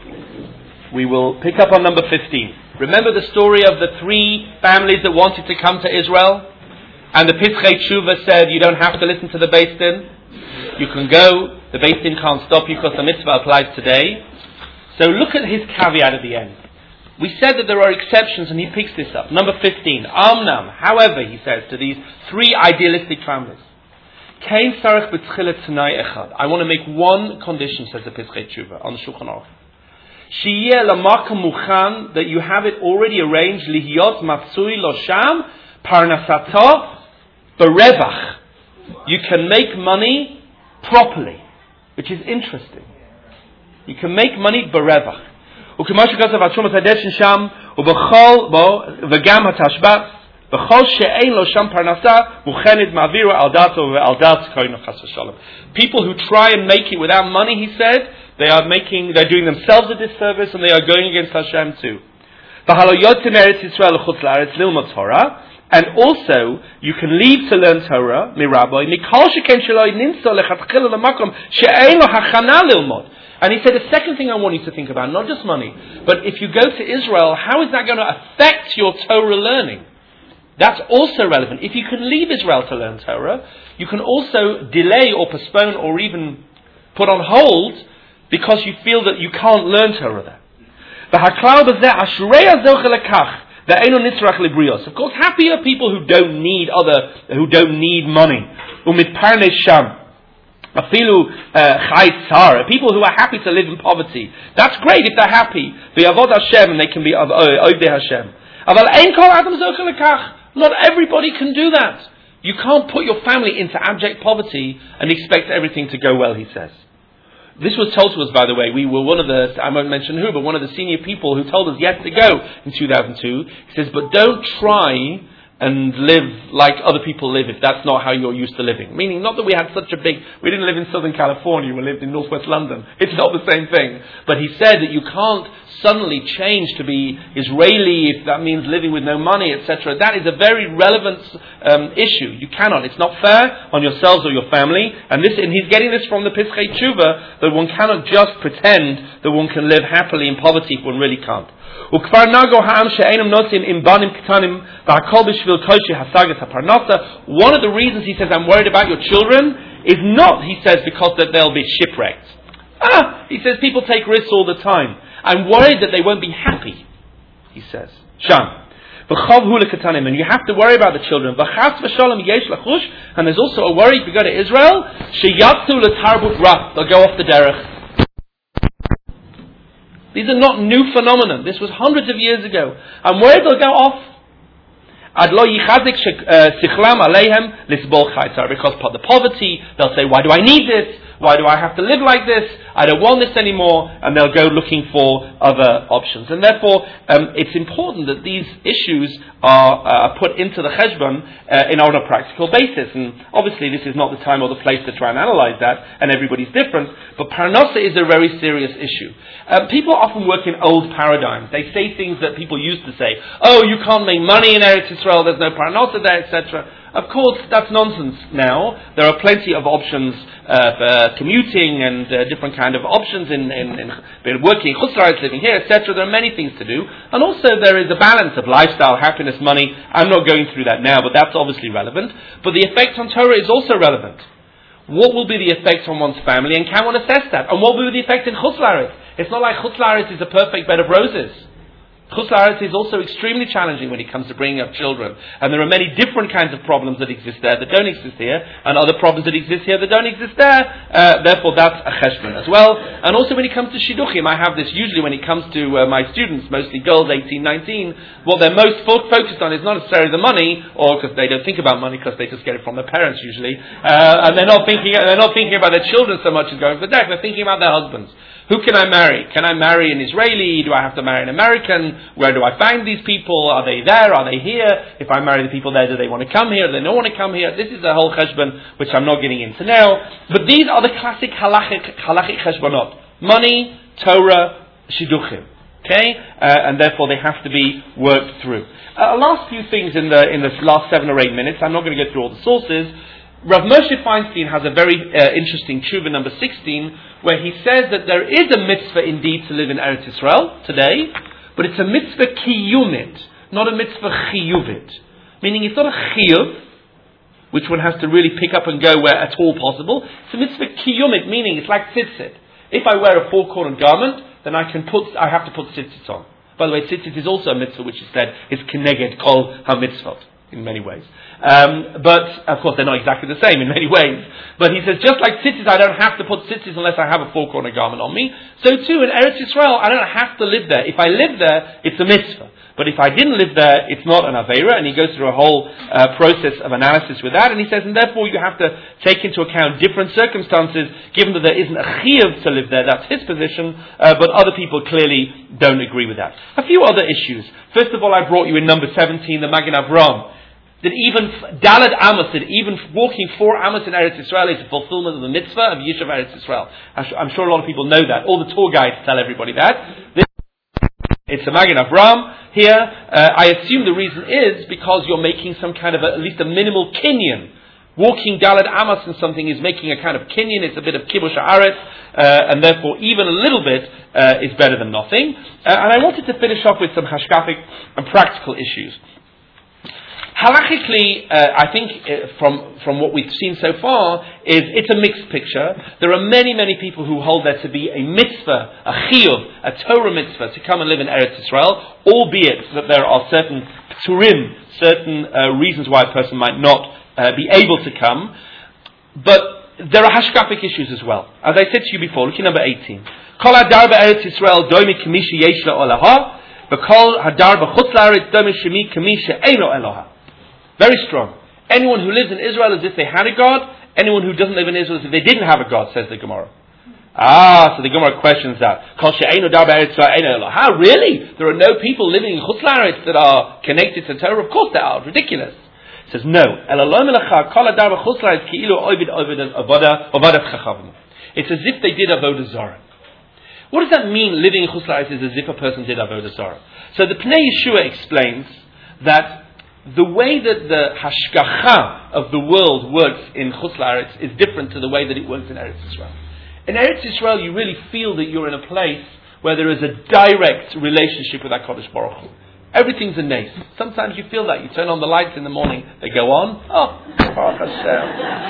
we will pick up on number 15. Remember the story of the three families that wanted to come to Israel? And the Pischei Tshuva said, you don't have to listen to the Beis Din. You can go. The Beis Din can't stop you because the mitzvah applies today. So look at his caveat at the end. We said that there are exceptions, and he picks this up. Number 15. Amnam. However, he says to these three idealistic families. I want to make one condition, says the Pischei Tshuva on the Shulchan Aruch. That you have it already arranged. Lihiyot matsui lo sham parnasato berevach. You can make money properly, which is interesting. You can make money berevach. People who try and make it without money, he said, they're doing themselves a disservice and they are going against Hashem too. And also, you can leave to learn Torah, and he said, the second thing I want you to think about, not just money, but if you go to Israel, how is that going to affect your Torah learning? That's also relevant. If you can leave Israel to learn Torah, you can also delay or postpone or even put on hold because you feel that you can't learn Torah there. Of course, happy are people who don't need money. People who are happy to live in poverty. That's great if they're happy. And they can be Ovdei Hashem. Not everybody can do that. You can't put your family into abject poverty and expect everything to go well, he says. This was told to us, by the way. We were one of the, I won't mention who, but one of the senior people who told us yes to go in 2002. He says, but don't try and live like other people live if that's not how you're used to living. Meaning, not that we had such a big, we didn't live in Southern California, we lived in Northwest London. It's not the same thing. But he said that you can't suddenly change to be Israeli if that means living with no money, etc. That is a very relevant issue. You cannot. It's not fair on yourselves or your family. And he's getting this from the Pischei Tshuva, that one cannot just pretend that one can live happily in poverty if one really can't. One of the reasons he says, I'm worried about your children, is not, he says, because that they'll be shipwrecked. He says, people take risks all the time. I'm worried that they won't be happy, he says. Sham. And you have to worry about the children. And there's also a worry if you go to Israel, they'll go off the derech. These are not new phenomenon. This was hundreds of years ago. I'm worried they'll go off. Because the poverty, they'll say, why do I need this? Why do I have to live like this? I don't want this anymore. And they'll go looking for other options. And therefore, it's important that these issues are put into the cheshbon on a practical basis. And obviously, this is not the time or the place to try and analyze that, and everybody's different. But parnasa is a very serious issue. People often work in old paradigms. They say things that people used to say. Oh, you can't make money in Eretz Yisrael, there's no parnasa there, etc. Of course, that's nonsense now. There are plenty of options for commuting and different kind of options in working, chutz, living here, etc. There are many things to do. And also there is a balance of lifestyle, happiness, money. I'm not going through that now, but that's obviously relevant. But the effect on Torah is also relevant. What will be the effect on one's family, and can one assess that? And what will be the effect in chutz la'aretz? It's not like chutz la'aretz is a perfect bed of roses. Chutz la'aretz is also extremely challenging when it comes to bringing up children. And there are many different kinds of problems that exist there that don't exist here, and other problems that exist here that don't exist there. Therefore, that's a cheshbon as well. And also when it comes to shidduchim, I have this usually when it comes to my students, mostly girls, 18, 19, what they're most focused on is not necessarily the money, or because they don't think about money, because they just get it from their parents usually. And they're not thinking about their children so much as going for death. They're thinking about their husbands. Who can I marry? Can I marry an Israeli? Do I have to marry an American? Where do I find these people? Are they there? Are they here? If I marry the people there, do they want to come here? Do they not want to come here? This is a whole cheshbon, which I'm not getting into now. But these are the classic halachic cheshbonot. Money, Torah, shidduchim. Okay? And therefore they have to be worked through. Last few things in the last 7 or 8 minutes. I'm not going to go through all the sources. Rav Moshe Feinstein has a very interesting tshuva number 16, where he says that there is a mitzvah indeed to live in Eretz Yisrael today, but it's a mitzvah kiyumit, not a mitzvah chiyuvit. Meaning it's not a chiyuv, which one has to really pick up and go where at all possible. It's a mitzvah kiyumit, meaning it's like tzitzit. If I wear a 4-cornered garment, then I have to put tzitzit on. By the way, tzitzit is also a mitzvah which is said is keneged kol ha-mitzvot in many ways. But, of course, they're not exactly the same in many ways. But he says, just like tzitzis, I don't have to put tzitzis unless I have a 4-cornered garment on me. So too, in Eretz Yisrael, I don't have to live there. If I live there, it's a mitzvah. But if I didn't live there, it's not an aveira. And he goes through a whole process of analysis with that. And he says, and therefore you have to take into account different circumstances, given that there isn't a chiyuv to live there. That's his position. But other people clearly don't agree with that. A few other issues. First of all, I brought you in number 17, the Magen Avraham. That even Daled Amos, that even walking 4 Amos in Eretz Yisrael is a fulfillment of the mitzvah of Yishuv Eretz Yisrael. I'm sure a lot of people know that. All the tour guides tell everybody that. It's a Magen Avraham here. I assume the reason is because you're making some kind of at least a minimal kinyan. Walking Daled Amos in something is making a kind of kinyan. It's a bit of kibush haaretz, and therefore even a little bit is better than nothing. And I wanted to finish off with some hashkafic and practical issues. Halachically, I think from what we've seen so far, it's a mixed picture. There are many, many people who hold there to be a mitzvah, a chiyuv, a Torah mitzvah, to come and live in Eretz Yisrael, albeit that there are certain pturim, certain reasons why a person might not be able to come. But there are hashkafic issues as well. As I said to you before, look at number 18. Kol hadar be'Eretz Yisrael doimi k'mishi yesh la'olaha. V'kol hadar b'chutz la'aretz domei shemi kemi she'eino Eloha. Very strong. Anyone who lives in Israel as if they had a God. Anyone who doesn't live in Israel as if they didn't have a God, says the Gemara. So the Gemara questions that. How, really? There are no people living in Chutz La'aretz that are connected to Torah? Of course they are. Ridiculous. It says, no. It's as if they did Avodah Zarah. What does that mean, living in Chutz La'aretz is as if a person did Avodah Zarah? So the Pnei Yeshua explains that the way that the hashgacha of the world works in Chutz La'aretz is different to the way that it works in Eretz Yisrael. In Eretz Yisrael, you really feel that you're in a place where there is a direct relationship with HaKadosh Baruch Hu. Everything's a nace. Sometimes you feel that. You turn on the lights in the morning, they go on. Oh, Baruch Hashem.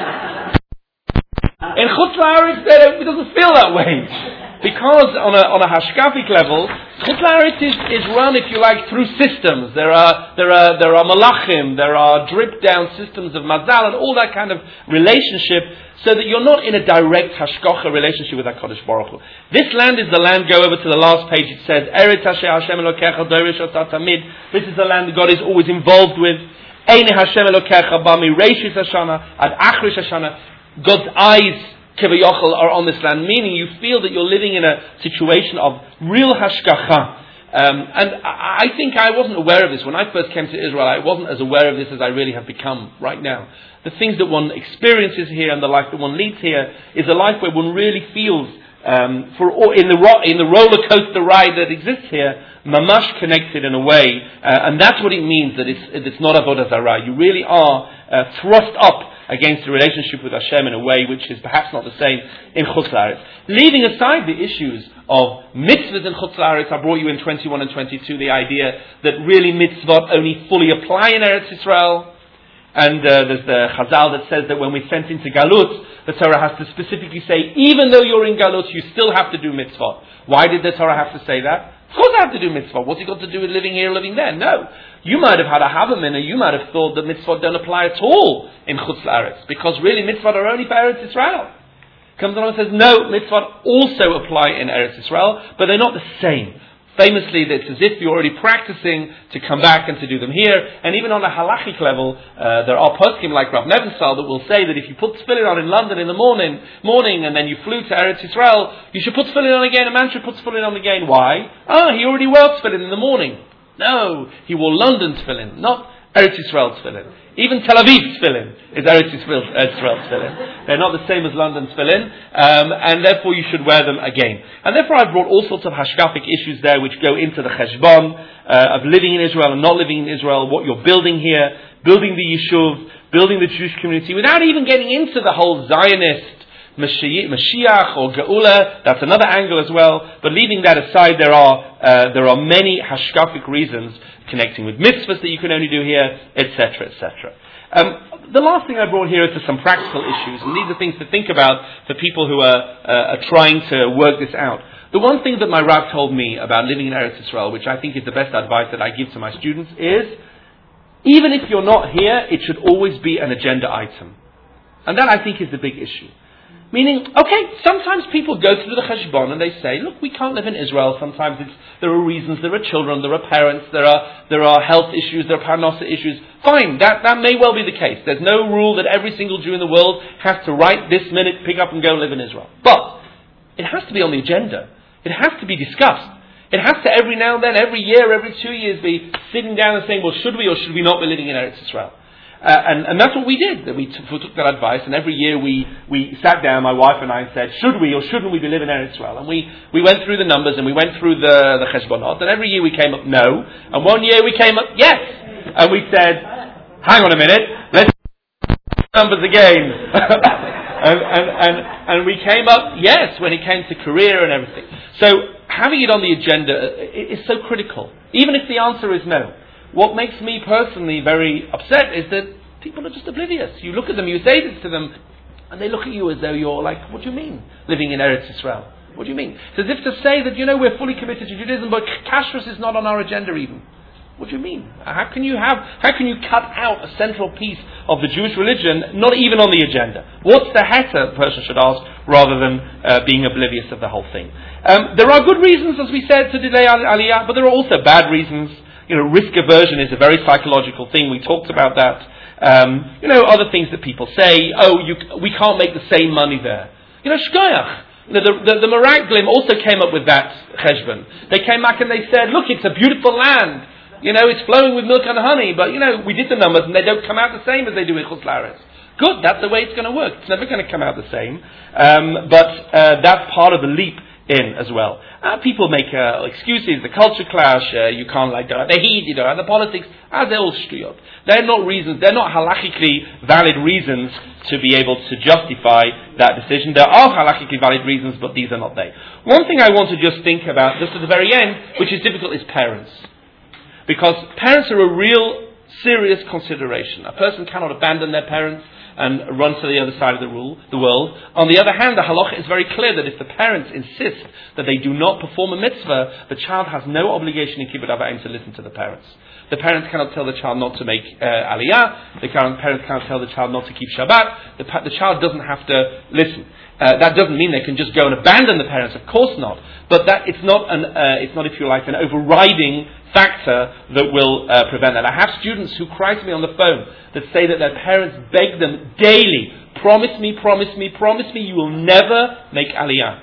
In Chutz La'aretz, it doesn't feel that way. Because on a hashkafic level, Chutz La'aretz is run, if you like, through systems. There are malachim, there are drip down systems of mazal and all that kind of relationship, so that you're not in a direct hashgacha relationship with HaKadosh Baruch Hu. This land is the land. Go over to the last page. It says, Eretz Asher Hashem Elokecha Dorish Ota Tamid. This is the land that God is always involved with. Eine Hashem Elokecha Bami Reishis Hashana Ad Achrish Hashana. God's eyes Kevayochel are on this land, meaning you feel that you're living in a situation of real hashgacha. And I think I wasn't aware of this. When I first came to Israel, I wasn't as aware of this as I really have become right now. The things that one experiences here and the life that one leads here is a life where one really feels, in the roller coaster ride that exists here, mamash connected in a way. And that's what it means, that it's not avodah zarah. You really are thrust up against the relationship with Hashem in a way which is perhaps not the same in Chutz La'aretz. Leaving aside the issues of mitzvahs in Chutz La'aretz, I brought you in 21 and 22 the idea that really mitzvot only fully apply in Eretz Yisrael. And there's the Chazal that says that when we're sent into Galut, the Torah has to specifically say, even though you're in Galut, you still have to do mitzvot. Why did the Torah have to say that? Of course I have to do mitzvah. What's it got to do with living here, living there? No. You might have had a Havamina, you might have thought that mitzvah don't apply at all in Chutz La'aretz, because really mitzvah are only for Eretz Yisrael. Comes along and says, no, mitzvah also apply in Eretz Yisrael, but they're not the same. Famously, it's as if you're already practicing to come back and to do them here. And even on a halachic level, there are poskim like Rav Nebenzahl that will say that if you put tefillin on in London in the morning and then you flew to Eretz Yisrael, you should put tefillin on again. A man should put tefillin on again. Why? He already wore tefillin in the morning. No, he wore London tefillin, not Eretz Yisrael tefillin. Even Tel Aviv tefillin is Eretz Yisrael tefillin. They're not the same as London tefillin, and therefore you should wear them again. And therefore I've brought all sorts of hashkafic issues there which go into the cheshbon of living in Israel and not living in Israel, what you're building here, building the yishuv, building the Jewish community, without even getting into the whole Zionist Mashiach or Geula. That's another angle as well. But leaving that aside, there are many hashkafic reasons connecting with mitzvahs that you can only do here, etc., etc. The last thing I brought here is some practical issues, and these are things to think about for people who are trying to work this out. The one thing that my Rav told me about living in Eretz Yisrael, which I think is the best advice that I give to my students, is even if you're not here, it should always be an agenda item. And that I think is the big issue. Meaning, okay, sometimes people go through the cheshbon and they say, look, we can't live in Israel. Sometimes there are reasons, there are children, there are parents, there are health issues, there are parnasa issues. Fine, that may well be the case. There's no rule that every single Jew in the world has to right this minute pick up and go live in Israel. But it has to be on the agenda. It has to be discussed. It has to every now and then, every year, every 2 years be sitting down and saying, well, should we or should we not be living in Eretz Yisrael? And that's what we did. That we took that advice, and every year we sat down, my wife and I, and said, should we or shouldn't we be living in Eretz Yisrael? And we went through the numbers, and we went through the cheshbonot, and every year we came up no, and one year we came up yes, and we said, hang on a minute, let's numbers again. and we came up yes when it came to career and everything. So having it on the agenda is so critical, even if the answer is no. What makes me personally very upset is that people are just oblivious. You look at them, you say this to them, and they look at you as though you're like, what do you mean, living in Eretz Yisrael? What do you mean? It's as if to say that, we're fully committed to Judaism, but kashrus is not on our agenda even. What do you mean? How can you cut out a central piece of the Jewish religion, not even on the agenda? What's the heter, a person should ask? rather than being oblivious of the whole thing. There are good reasons, as we said, to delay Aliyah, but there are also bad reasons. Risk aversion is a very psychological thing. We talked about that. Other things that people say, we can't make the same money there. Shkoyach. The Meraglim also came up with that cheshbon. They came back and they said, look, it's a beautiful land. It's flowing with milk and honey, but we did the numbers and they don't come out the same as they do in Chutz La'aretz. Good, that's the way it's going to work. It's never going to come out the same. But that's part of the leap in as well. People make excuses, the culture clash, you can't the heat, the politics, they're all shtuyot. They're not reasons, they're not halachically valid reasons to be able to justify that decision. There are halachically valid reasons, but these are not they. One thing I want to just think about, just at the very end, which is difficult, is parents. Because parents are a real serious consideration. A person cannot abandon their parents and run to the other side of the world. On the other hand, the halacha is very clear that if the parents insist that they do not perform a mitzvah, the child has no obligation in kibbutz avayim to listen to the parents. The parents cannot tell the child not to make aliyah. The parents cannot tell the child not to keep Shabbat. The child doesn't have to listen. That doesn't mean they can just go and abandon the parents. Of course not. But that it's not if you like an overriding factor that will prevent that. I have students who cry to me on the phone that say that their parents beg them daily, promise me, you will never make aliyah.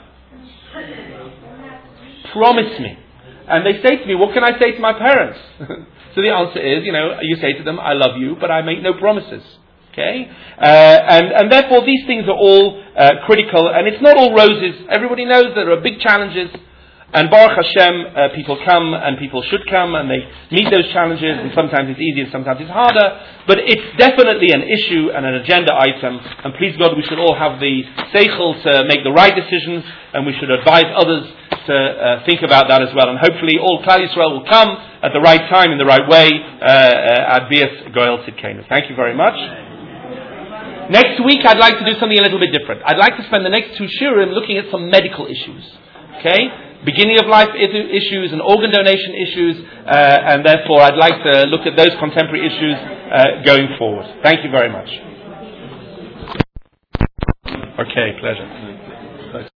Promise me. And they say to me, what can I say to my parents? So the answer is, you say to them, I love you, but I make no promises. Okay? And therefore these things are all critical, and it's not all roses. Everybody knows there are big challenges. And Baruch Hashem, people come and people should come and they meet those challenges, and sometimes it's easier, sometimes it's harder, but it's definitely an issue and an agenda item, and please God, we should all have the seichel to make the right decisions, and we should advise others to think about that as well, and hopefully all Klal Yisrael will come at the right time, in the right way, ad bias goel tzidkenu. Thank you very much. Next week I'd like to do something a little bit different. I'd like to spend the next 2 shiurim looking at some medical issues. Okay? Beginning of life issues and organ donation issues, and therefore I'd like to look at those contemporary issues going forward. Thank you very much. Okay, pleasure.